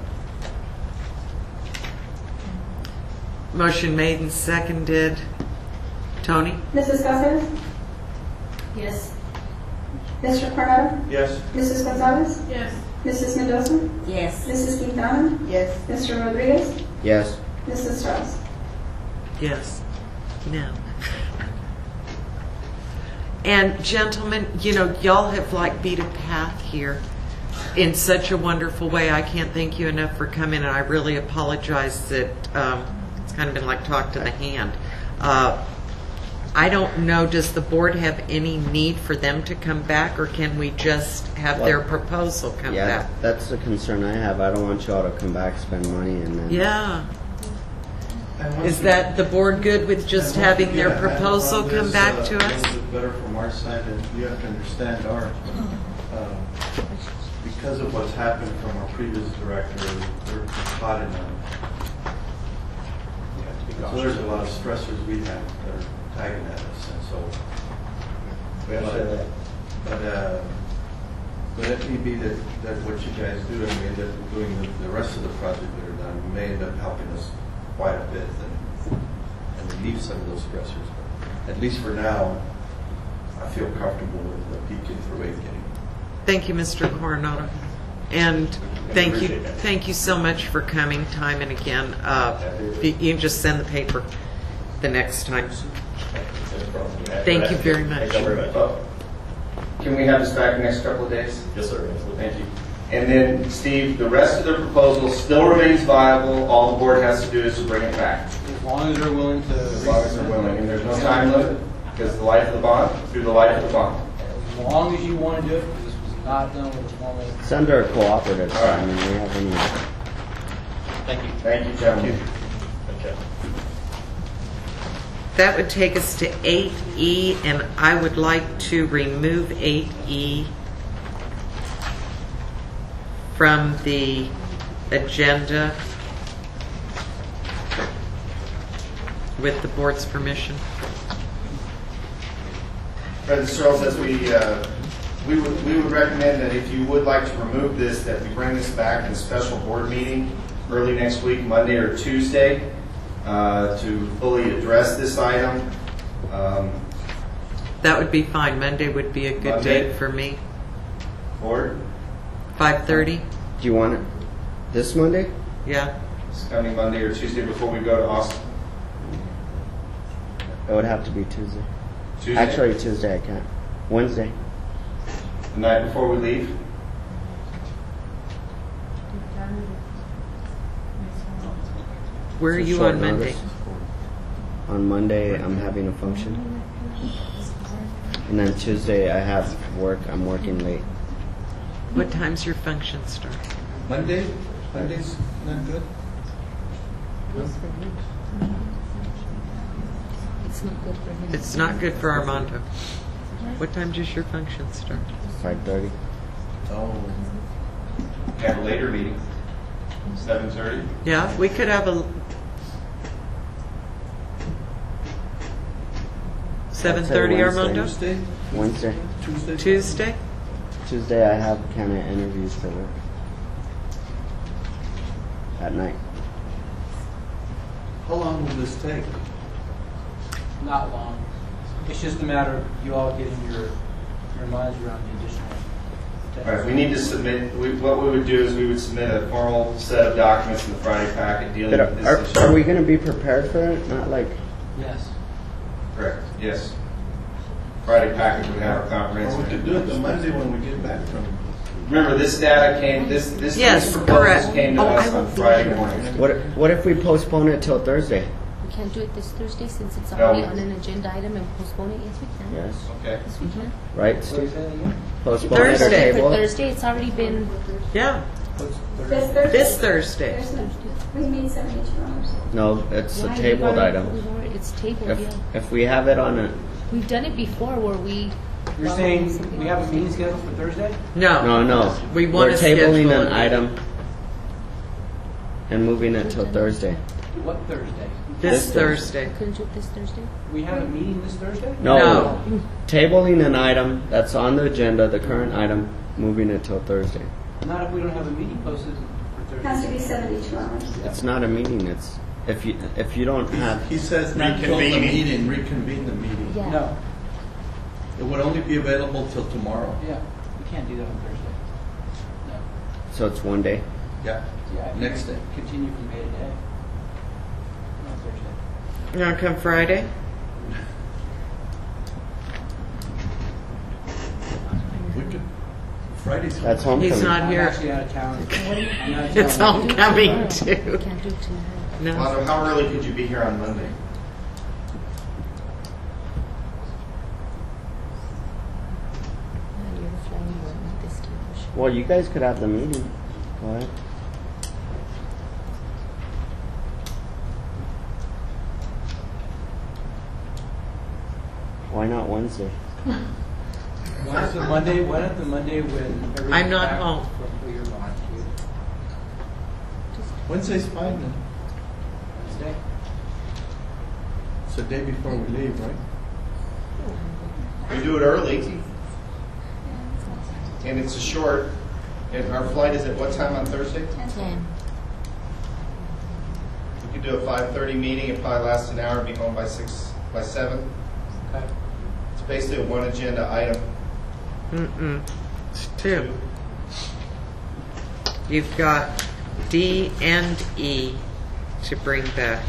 Motion made and seconded. Tony? Missus Casares? Yes. Mister Coronado? Yes. Missus Gonzalez? Yes. Missus Mendoza? Yes. Missus Quintana? Yes. Mister Rodriguez? Yes. Missus Strauss? Yes. No. And gentlemen, you know, y'all have like beat a path here in such a wonderful way. I can't thank you enough for coming, and I really apologize that um, it's kind of been like talk to the hand. Uh, I don't know, does the board have any need for them to come back, or can we just have Well, their proposal come Yeah, back? that's the concern I have. I don't want y'all to come back, spend money, and then. Yeah. And once Is we- that the board good with just and once we having their get a handle proposal on come this, back uh, to A us? little bit better from our side, and you have to understand our, uh, because of what's happened from our previous director, we're caught in a, so there's a lot of stressors we have that are tagging at us, and so. We understand that. But, uh, but it may be that, that what you guys do, and we end up doing the, the rest of the project that are done, may end up helping us quite a bit and, and relieve some of those stressors. But at least for now, I feel comfortable with the peak through eight getting. Thank you, Mister Coronado. And thank you, thank you so much for coming time and again. Uh, you you can just send the paper the next time. Thank you very much. Thank you very much. Oh. Can we have this back the next couple of days? Yes, sir. Absolutely. Thank you. And then, Steve, the rest of the proposal still remains viable. All the board has to do is to bring it back, As long as they're willing to. as long as they're willing. And there's no time limit, because the life of the bond, through the life of the bond. As long as you want to do it, because this was not done with a formal. It's under a cooperative, so All right. I mean, we have any. Thank you. Thank you, gentlemen. Okay. That would take us to eight E, and I would like to remove eight E from the agenda with the board's permission. President Searles, as we, uh, we would, we would recommend that if you would like to remove this, that we bring this back in a special board meeting early next week, Monday or Tuesday, uh, to fully address this item. Um, That would be fine. Monday would be a good Monday. date for me. Board, five thirty? Do you want it this Monday? Yeah. it's coming Monday or Tuesday before we go to Austin. It would have to be Tuesday. Tuesday, Actually, Tuesday I can't. Wednesday. the night before we leave. Where are It's a you short on Monday? notice. On Monday, I'm having a function. And then Tuesday, I have work. I'm working late. What time's your function start? Monday? Monday's not good? It's not good for him. It's not good for Armando. What time does your function start? five thirty. Oh. Have a later meeting, seven thirty. Yeah, we could have a seven thirty, Wednesday. Armando? Tuesday? Wednesday. Tuesday? Tuesday? Tuesday, I have kind of interviews for work. At night. How long will this take? Not long. It's just a matter of you all getting your, your minds around the additional. All right, we need to submit, we, what we would do is we would submit a formal set of documents in the Friday packet dealing But with are, this are, issue. are we going to be prepared for it? Not like. Yes. Correct, yes. Friday packet would have a Or comprehensive. we could do it the Monday when we get back from remember, this data came, this, this Yes, these proposals correct. came to Oh, I us will on be Friday here. morning. What, what if we postpone it till Thursday? We can't do it this Thursday since it's No. already on an agenda item and postpone it. Yes, we can. Yes. Okay. Yes, we can. Right, Steve? Postpone it or Thursday. For table it? Thursday, it's already been. Yeah, This Thursday? this Thursday. There's no, we meet seventy-two hours. No, it's a Yeah, we've tabled already- item. we've already- It's tabled, If, yeah. if we have it on a, We've done it before where we. You're well, saying something we have a else. meeting scheduled for Thursday? No. no, no. We We're want to schedule tabling an it. item and moving it till Thursday. What Thursday? This This Thursday. Couldn't do it this Thursday? We have a meeting this Thursday? No, No. tabling an item that's on the agenda, the current item, moving it till Thursday. Not if we don't have a meeting posted for It has to Thursday. be seventy-two hours. It's not a meeting, it's, if you, if you don't have, He says not close the Reconvening. meeting, reconvene the meeting. Yeah. No, It would only be available till tomorrow. yeah, we can't do that on Thursday. No. so it's one day. Yeah, Yeah. next day. Continue from day to day. Not Thursday. You want to come Friday? We could, Friday's. That's homecoming. He's not I'm here. actually out of town. I'm out of It's town. homecoming Tomorrow. too. We can't do it tomorrow. No. Lana, how early could you be here on Monday? Yeah, you're the flying board, not this team. for sure. Well, you guys could have the meeting. Go ahead. Why not Wednesday? Why not the Monday, why not the Monday when everyone's I'm not back home. from your launch? Wednesday's fine then. Wednesday? It's the day before we leave, right? We do it early, and it's a short, and our flight is at what time on Thursday? Ten. We could do a five thirty meeting, it probably lasts an hour, be home by six, by seven. Okay. It's basically a one agenda item. Mm-mm. It's two. You've got D and E to bring back.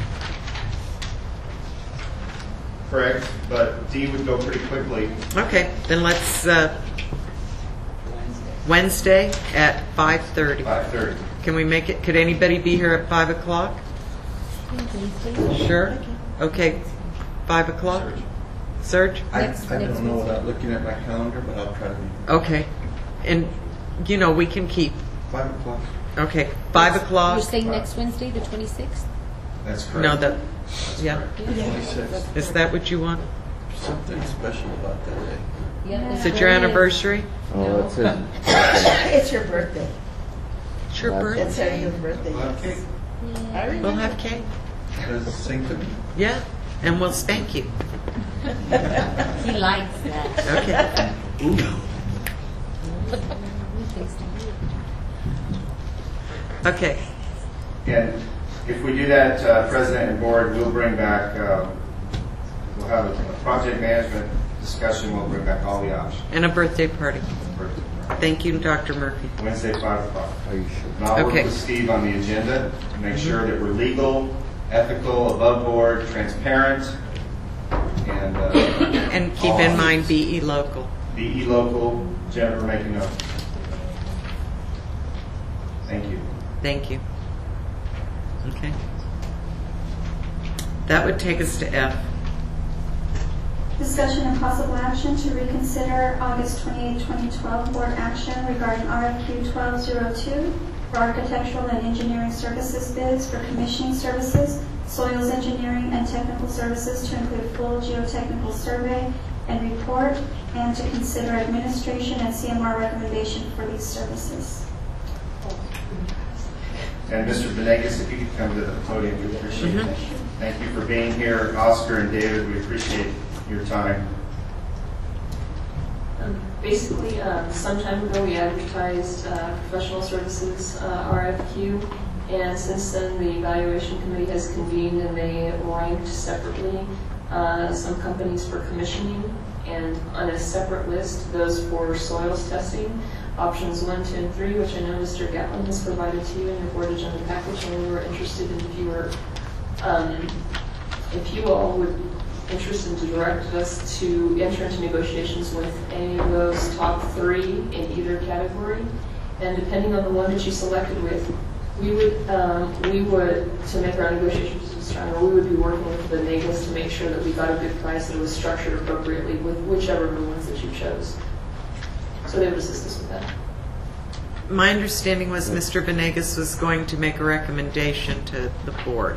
Correct, but D would go pretty quickly. Okay, then let's, uh, Wednesday. Wednesday at five thirty. five thirty. Can we make it, could anybody be here at five o'clock? Wednesday. Sure. Okay, five o'clock? Serge? I, Next- I next don't know Wednesday. without looking at my calendar, but I'll try to be. Okay. And, you know, we can keep, Five o'clock. okay, five You're o'clock? saying next Wednesday, the twenty-sixth? That's correct. No, that, yeah. Twenty-sixth. Is that what you want? Something special about that day. Yeah. Is it your anniversary? Oh, it's his. It's your birthday. It's your That's- birthday. It's Sarah's birthday. Okay. I remember. We'll have cake. Does it sing to me? Yeah, and we'll spank you. He likes that. Okay. Okay. And if we do that, uh, President and Board, we'll bring back, um, we'll have a a project management discussion, we'll bring back all the options. And a birthday party. Thank you, Doctor Murphy. Wednesday, five o'clock. Are you sure? And I'll work Okay. with Steve on the agenda to make sure that we're legal, ethical, above board, transparent, and uh, And keep in mind B E local. B E local. Jennifer, make a note. Thank you. Thank you. Okay. That would take us to F. Discussion and possible action to reconsider August twenty-eighth, twenty twelve board action regarding R F Q twelve oh two for architectural and engineering services bids for commissioning services, soils engineering, and technical services to include full geotechnical survey and report, and to consider administration and C M R recommendation for these services. And Mister Venegas, if you could come to the podium, we appreciate it. Thank you for being here. Oscar and David, we appreciate your time. Um, Basically, um, some time ago, we advertised uh, professional services uh, R F Q, and since then, the evaluation committee has convened and they ranked separately uh, some companies for commissioning, and on a separate list, those for soils testing, options one, two, and three, which I know Mister Gatlin has provided to you in your board agenda package, and we were interested in if you were, um, if you all would interested to direct us to enter into negotiations with any of those top three in either category. And depending on the one that you selected with, we would, um, we would, to make our negotiations stronger, we would be working with the Venegas to make sure that we got a good price that was structured appropriately with whichever of the ones that you chose. So they would assist us with that. My understanding was Mister Venegas was going to make a recommendation to the board.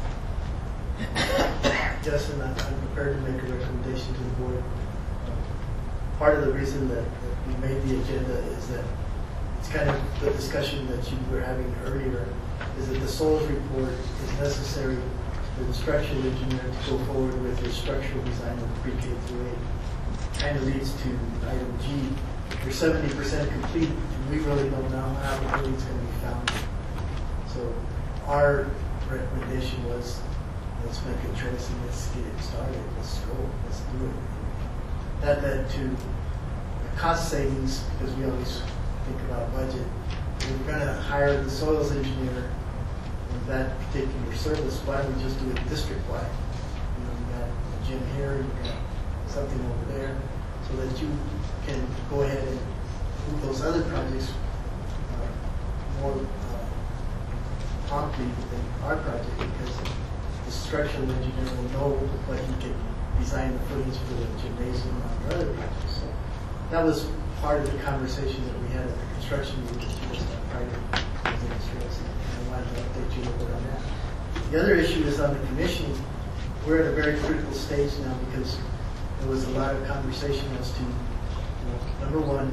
Yes, and I'm prepared to make a recommendation to the board. Part of the reason that we made the agenda is that it's kind of the discussion that you were having earlier, is that the Soils report is necessary for the structural engineer to go forward with his structural design of pre-K through eight. Kind of leads to item G. We're seventy percent complete, and we really don't know how really it's going to be found. So our recommendation was, let's make a choice and let's get it started. Let's go. Let's do it. That led to cost savings because we always think about budget. If we're going to hire the soils engineer in that particular service, why don't we just do it district-wide? You know, you got a gym here, you got something over there, so that you can go ahead and move those other projects uh, more uh, promptly than our project, because the structural engineer will know what he can design the footings for the gymnasium on the other projects. So that was part of the conversation that we had at the construction meeting just on Friday. And I wanted to update you a little bit on that. The other issue is on the commissioning. We're at a very critical stage now because there was a lot of conversation as to, you know, number one,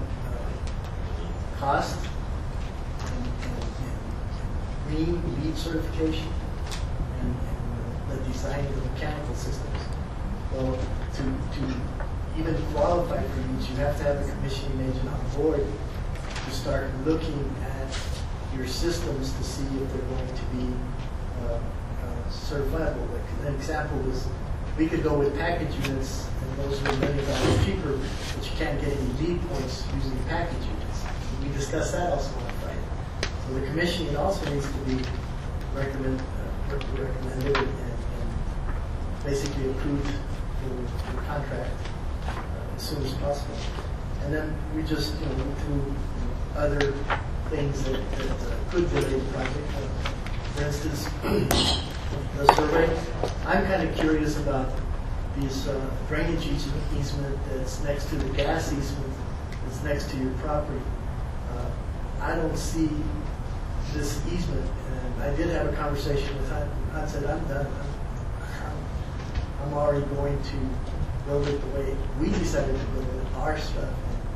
uh, cost and, and, and green LEED certification and, and the design of the mechanical systems. Well, to, to even qualify for these, you have to have a commissioning agent on board to start looking at your systems to see if they're going to be uh, uh, certifiable. Like an example was, we could go with package units, and those are a million dollars cheaper, but you can't get any LEED points using package units. We discussed that also on Friday. So the commissioning also needs to be recommend, uh, recommended and, and basically approved for the contract uh, as soon as possible. And then we just, you know, went through, you know, other things that, that uh, could delay the project. Uh, for instance, the survey. I'm kind of curious about this uh, drainage easement, easement that's next to the gas easement that's next to your property. Uh, I don't see this easement, and I did have a conversation with him. I said, I'm done. I'm, I'm already going to build it the way we decided to build it, our stuff.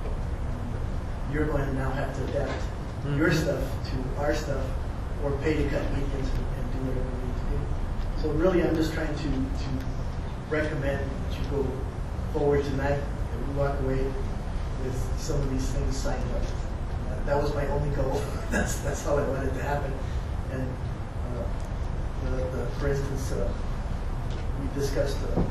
You're going to now have to adapt mm-hmm. your stuff to our stuff, or pay to cut medians and, and do whatever we need to do. So really, I'm just trying to, to recommend that you go forward tonight and we walk away with some of these things signed up. Uh, that was my only goal. that's that's how I wanted to happen. And uh, the, the, for instance, uh, we discussed uh,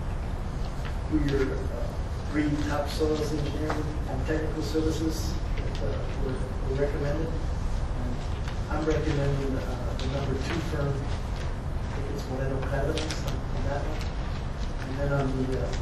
who your uh, three top soils engineering and technical services that uh, were, were recommended. And I'm recommending uh, the number two firm. I think it's Moreno Cárdenas on that one. And then on the, uh,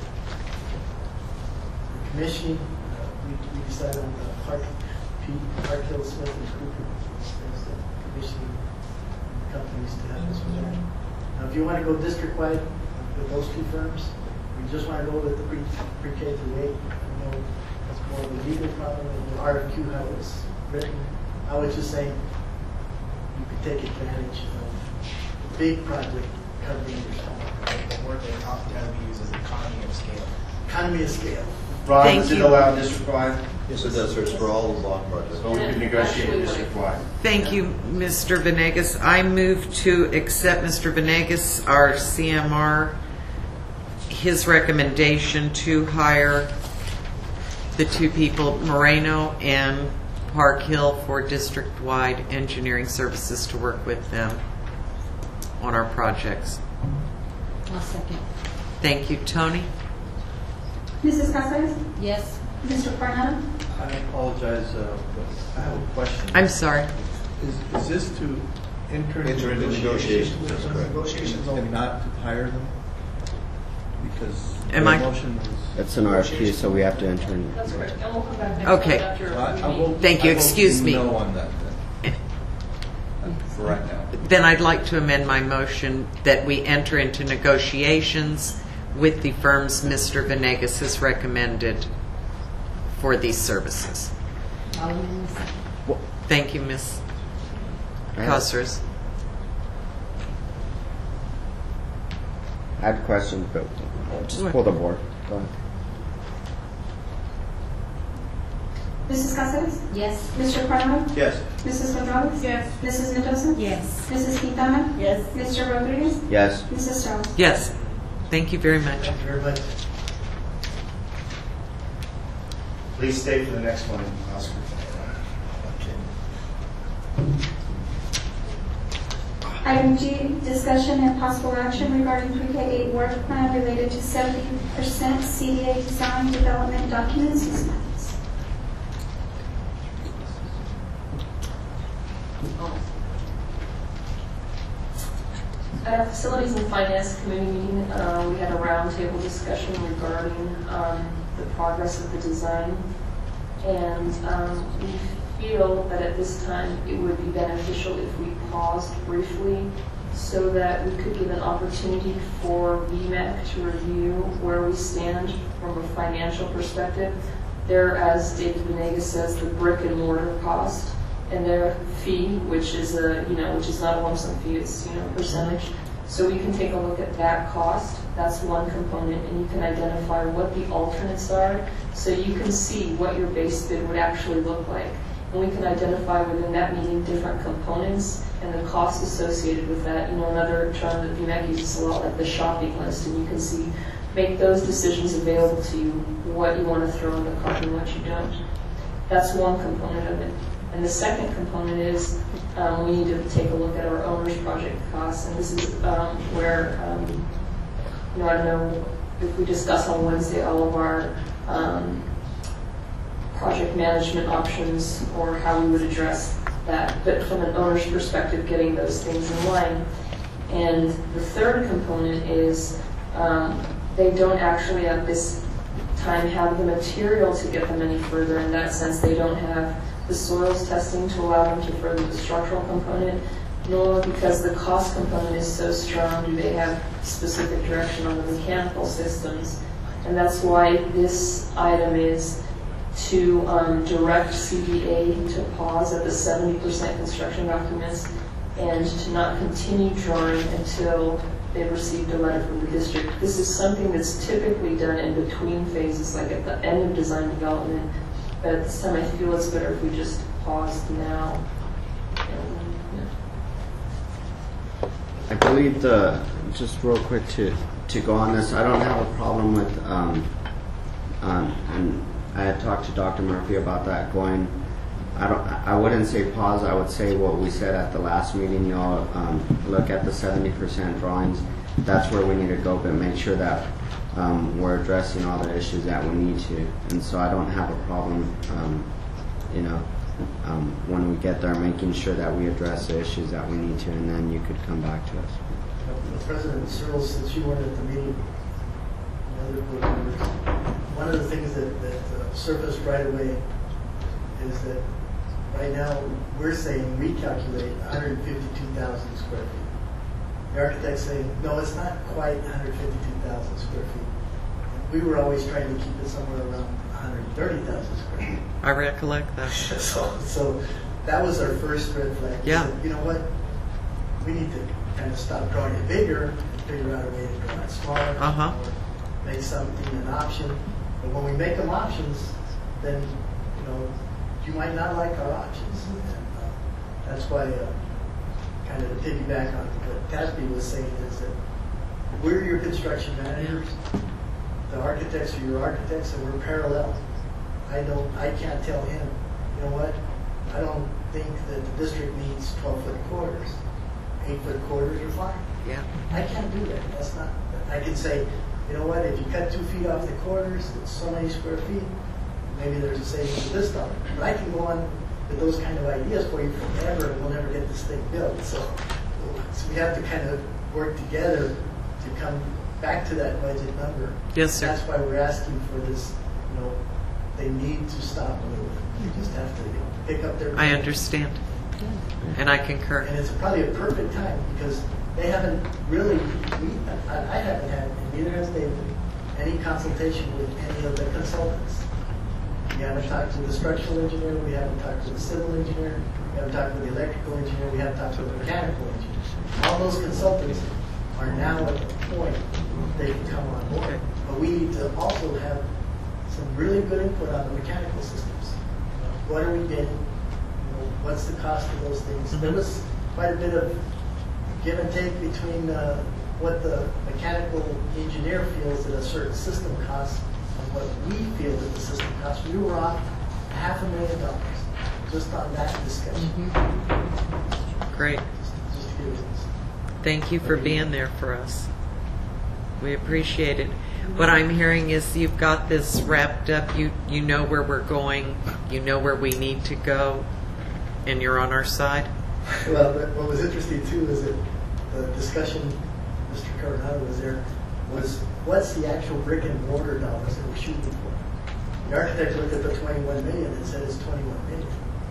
the commissioning, uh, we, we decided on the Park, P, Park Hill, Smith and Cooper as the commissioning companies to have us with that. Now, if you want to go district-wide with those two firms, we just want to go with the pre, pre-K through eight. I know that's more of a legal problem than the R F Q how it's written. I was just saying you could take advantage of the big project covering your time. The word that often we use is economy of scale. Economy of scale. Ron, Thank does it you. allow district-wide? Yes, it does, sir. It's for all the bond projects. So we can negotiate district-wide. Thank you, Mister Venegas. I move to accept Mister Venegas, our C M R, his recommendation to hire the two people, Moreno and Park Hill, for district-wide engineering services to work with them on our projects. I'll second. Thank you, Tony. Missus Casas? Yes. Mister Coronado? I apologize, uh, but I have a question. I'm sorry. Is, is this to enter into Enter into negotiations negotiations, with that's them correct. Negotiations only. and not to hire them? because Am the I- motion was. It's an R F Q, so we have to enter in. That's correct, and we'll come back next Okay. month after. So I- I we will- meet. Thank you. I will Excuse me. No on that, then. For right now. Then I'd like to amend my motion that we enter into negotiations with the firms Mister Venegas has recommended for these services. I'll amend the second. Thank you, Miz I- Cosseras. I had questions, but just pull the board. Go ahead. Missus Caceres? Yes. Mister Coronado? Yes. Missus Gonzalez? Yes. Missus Mendoza? Yes. Missus Quintana? Yes. Mister Rodriguez? Yes. Missus Strauss? Yes. Thank you very much. Thank you very much. Please stay for the next one, Oscar. Item G, discussion and possible action regarding pre-K eight work plan related to seventy percent C D A design development documents and specs. At our Facilities and Finance Committee meeting, uh, we had a roundtable discussion regarding um, the progress of the design. And um, we feel that at this time it would be beneficial if we paused briefly so that we could give an opportunity for V MAC to review where we stand from a financial perspective. There, as David Venegas says, the brick and mortar cost and their fee, which is a, you know, which is not a lump sum fee, it's, you know, a percentage. So we can take a look at that cost. That's one component, and you can identify what the alternates are, so you can see what your base bid would actually look like. And we can identify within that meeting different components and the costs associated with that. You know, another term that V MAC uses a lot, like the shopping list, and you can see, make those decisions available to you, what you want to throw in the cart and what you don't. That's one component of it. And the second component is um, we need to take a look at our owner's project costs, and this is um, where, um, you know, I don't know if we discuss on Wednesday all of our um, project management options or how we would address that, but from an owner's perspective, getting those things in line. And the third component is um, they don't actually at this time have the material to get them any further. In that sense, they don't have the soils testing to allow them to further the structural component, nor because the cost component is so strong do they have specific direction on the mechanical systems. And that's why this item is to um, direct C D A to pause at the seventy percent construction documents and to not continue drawing until they've received a letter from the district. This is something that's typically done in between phases, like at the end of design development. But at this time, I feel it's better if we just pause now. And, yeah. I believe the, just real quick to, to go on this, I don't have a problem with, um, um, and I had talked to Doctor Murphy about that going, I don't, I wouldn't say pause, I would say what we said at the last meeting, y'all, um, look at the seventy percent drawings. That's where we need to go, but make sure that um, we're addressing all the issues that we need to. And so I don't have a problem, um, you know, um, when we get there, making sure that we address the issues that we need to, and then you could come back to us. Uh, President Searles, since you weren't at the meeting, the other board members, one of the things that, that uh, surfaced right away is that right now we're saying recalculate one hundred fifty-two thousand square feet. The architect's saying, no, it's not quite one hundred fifty-two thousand square feet. We were always trying to keep it somewhere around one hundred thirty thousand square feet. I recollect that. So, so that was our first red flag. We Yeah. said, you know what? We need to kind of stop drawing it bigger and figure out a way to draw it smaller. Uh-huh. Or make something an option. But when we make them options, then, you know, you might not like our options. And uh, that's why, uh, kind of to piggyback on what Tasby was saying, is that we're your construction managers. The architects are your architects, and we're parallel. I don't, I can't tell him, you know what, I don't think that the district needs twelve-foot quarters. Eight-foot quarters are fine. Yeah. I can't do that. That's not, I can say, you know what, if you cut two feet off the quarters, it's so many square feet, maybe there's a savings of this dollar. But I can go on with those kind of ideas for you forever, and we'll never get this thing built. So, so we have to kind of work together to come back to that budget number. Yes, sir. That's why we're asking for this, you know, they need to stop a little bit. They just have to pick up their. I understand. And I concur. And it's probably a perfect time because they haven't really, we, I, I haven't had, and neither has David, any consultation with any of the consultants. We haven't talked to the structural engineer, we haven't talked to the civil engineer, we haven't talked to the electrical engineer, we haven't talked to the mechanical engineer. All those consultants are now at the point they can come on board. But we need to also have some really good input on the mechanical systems. What are we getting? You know, what's the cost of those things? Mm-hmm. There was quite a bit of give and take between uh, what the mechanical engineer feels that a certain system costs and what we feel that the system costs. We were off half a million dollars just on that discussion. Mm-hmm. Great. Just, just to give you Thank you for being there for us. We appreciate it. What I'm hearing is you've got this wrapped up. You you know where we're going. You know where we need to go, and you're on our side. Well, what was interesting too is that the discussion, Mister Coronado was there, was what's the actual brick and mortar dollars that we're shooting for? The architect looked at the twenty-one million and said it's twenty-one million.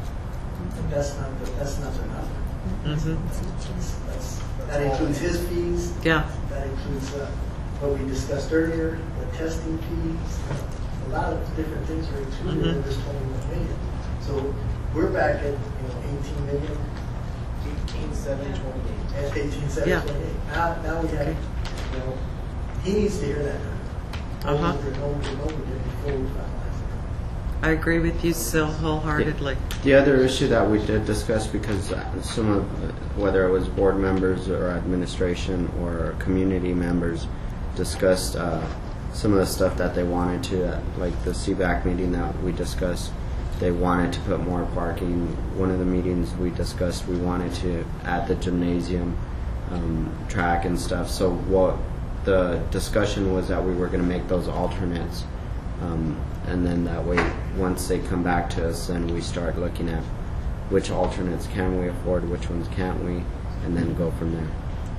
But that's not the, that's not the number. Mm-hmm. That's, that's, that includes his fees. Yeah. That includes uh, what we discussed earlier, the testing fees. A lot of different things are included Mm-hmm. in this twenty-one million. So we're back at, you know, eighteen million. eighteen seven twenty-eight. At eighteen seven Yeah. twenty-eight. Now, now we have, you know, he needs to hear that number Uh-huh. over and over and over again before we finalize it. I agree with you so wholeheartedly. The other issue that we did discuss, because some of, whether it was board members or administration or community members, discussed uh, some of the stuff that they wanted to, uh, like the C BAC meeting that we discussed, they wanted to put more parking. One of the meetings we discussed, we wanted to add the gymnasium um, track and stuff. So what the discussion was that we were going to make those alternates. Um, and then that way, once they come back to us, then we start looking at which alternates can we afford, which ones can't we, and then go from there.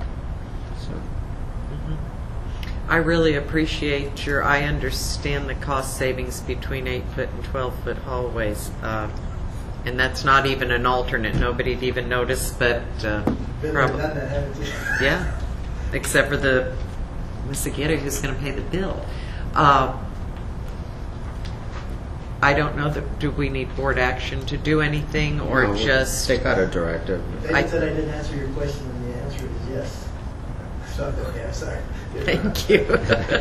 So. I really appreciate your, I understand the cost savings between eight foot and twelve foot hallways. Uh, and that's not even an alternate. Nobody'd even notice, but uh, Been there, probably. done that, haven't you? Yeah, except for the Miss Aguirre who's going to pay the bill. Uh, I don't know that, do we need board action to do anything or No, just? They got a directive. David I- said I didn't answer your question, and the answer is yes. So, okay, I'm sorry. Thank you.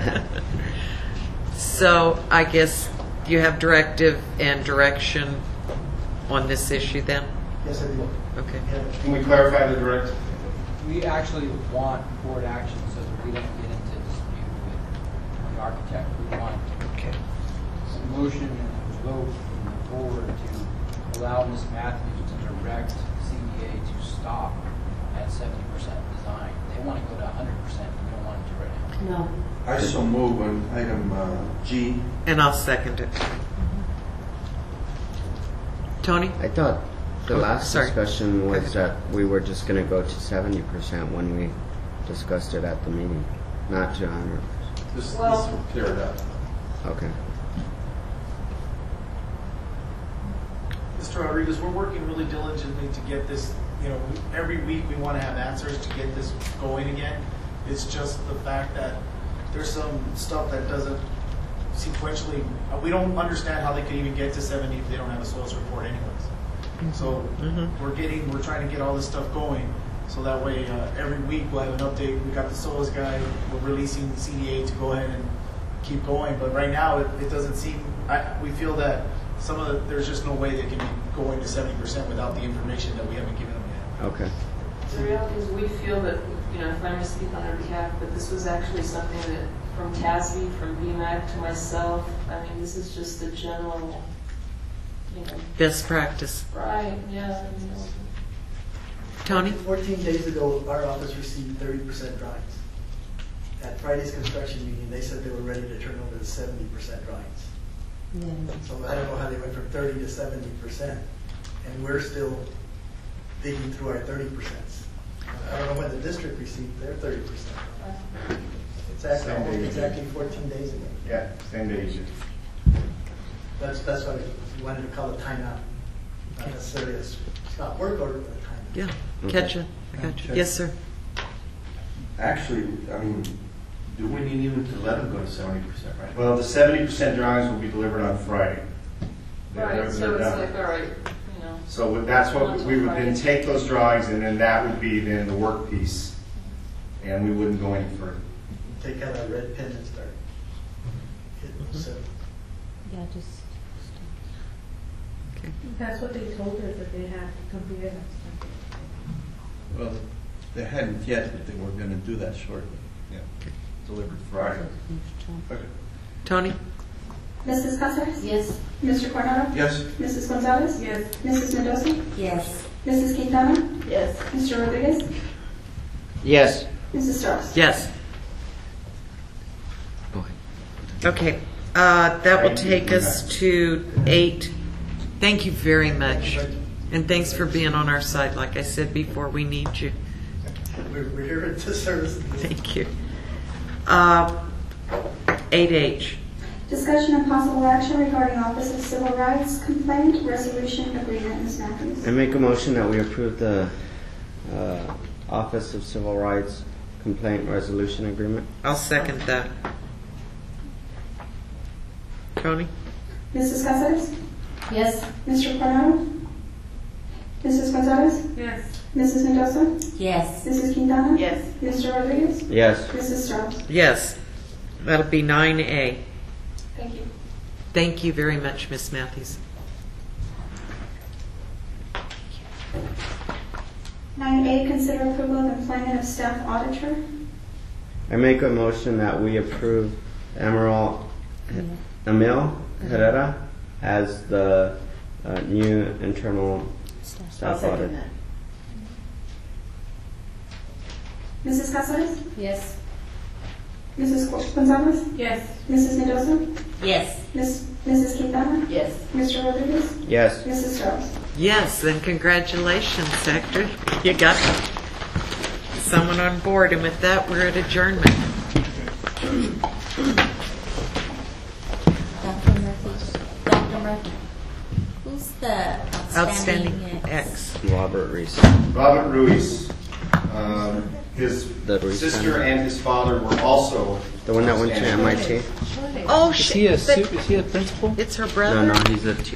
So I guess you have directive and direction on this issue then? Yes, I do. Okay. Yeah. Can we clarify the direct? We actually want board action so that we don't get into dispute with the architect. We want Okay. a motion and a vote from the board to allow Miz Matthews to direct C D A to stop at seventy percent design. They want to go to one hundred percent. We don't want to do right now. No. I so move on item uh, G. And I'll second it. Tony? I thought the Oh, last sorry. discussion was Go that we were just going to go to seventy percent when we discussed it at the meeting, not to one hundred percent. This, Well- this will clear it up. Okay. Mister Rodriguez, we're working really diligently to get this, you know, we- every week we want to have answers to get this going again. It's just the fact that there's some stuff that doesn't sequentially, uh, we don't understand how they could even get to seventy if they don't have a soils report anyways. So Mhm. we're getting, we're trying to get all this stuff going, so that way uh, every week we'll have an update. We got the soils guy, we're releasing C D A to go ahead and keep going, but right now it, it doesn't seem, I, we feel that some of the, there's just no way they can be going to seventy percent without the information that we haven't given them yet. Okay. The reality is, we feel that, you know, if I'm to speak on our behalf, but this was actually something that, from T A S B, from B MAC to myself, I mean, this is just a general, you know, Best practice. right, yeah, you know. Tony? Fourteen days ago, our office received thirty percent drawings. At Friday's construction meeting, they said they were ready to turn over the seventy percent drawings. Yeah. So I don't know how they went from thirty to seventy percent, and we're still digging through our thirty percent. I don't know when the district received their thirty percent. It's Exactly, Same day. exactly fourteen days ago. Yeah, same day as you. That's, that's why we wanted to call it timeout, not necessarily a s- stop work order, but a timeout. Yeah, catch it. I got you. Yes, sir. Actually, I mean, do we need even to let them go to seventy percent right now? Well, the seventy percent drawings will be delivered on Friday. They're- Right, they're so it's done. like, all right, you know. So that's what, we would then take those drawings, and then that would be then the work piece, and we wouldn't go any further. Take out our red pen and start hitting Mm-hmm. the seven. Yeah, just. That's what they told us, that they had to complete it. Well, they hadn't yet, but they were going to do that shortly. Yeah, delivered Friday. Okay. Tony? Missus Casares? Yes. Mister Coronado? Yes. Missus Gonzalez? Yes. Missus Mendoza? Yes. Missus Quintana? Yes. Mister Rodriguez? Yes. Missus Strauss? Yes. Okay, uh, that will take us to eight. Thank you very much. And thanks for being on our side. Like I said before, we need you. We're, we're here to service. Thank you. Uh, eight H. Discussion and possible action regarding Office of Civil Rights complaint resolution agreement. Miz Matthews? I make a motion that we approve the uh, Office of Civil Rights Complaint Resolution Agreement. I'll second that. Tony? Missus Casares? Yes. Mister Coronado? Missus Gonzalez? Yes. Missus Mendoza? Yes. Missus Quintana? Yes. Mister Rodriguez? Yes. Missus Strauss? Yes. That'll be nine A. Thank you. Thank you very much, Miz Matthews. Nine A, consider approval of employment of staff auditor. I make a motion that we approve Emerald Emil Herrera as the uh, new internal I'll staff second auditor. that. Missus Casares? Yes. Missus Gonzalez? Yes. Missus Mendoza? Yes. Miss Missus Quintana? Yes. Mister Rodriguez? Yes. Missus Strauss? Yes, then congratulations, Sector. You got someone on board, and with that, we're at adjournment. Doctor Murphy, Doctor Murphy, who's the outstanding, Outstanding ex? X. Robert Reese. Robert Ruiz, um, his The Ruiz sister family. and his father were also. The one that went to M I T? Oh, Is shit. he a but su- is he a principal? It's her No, brother? no, he's a t-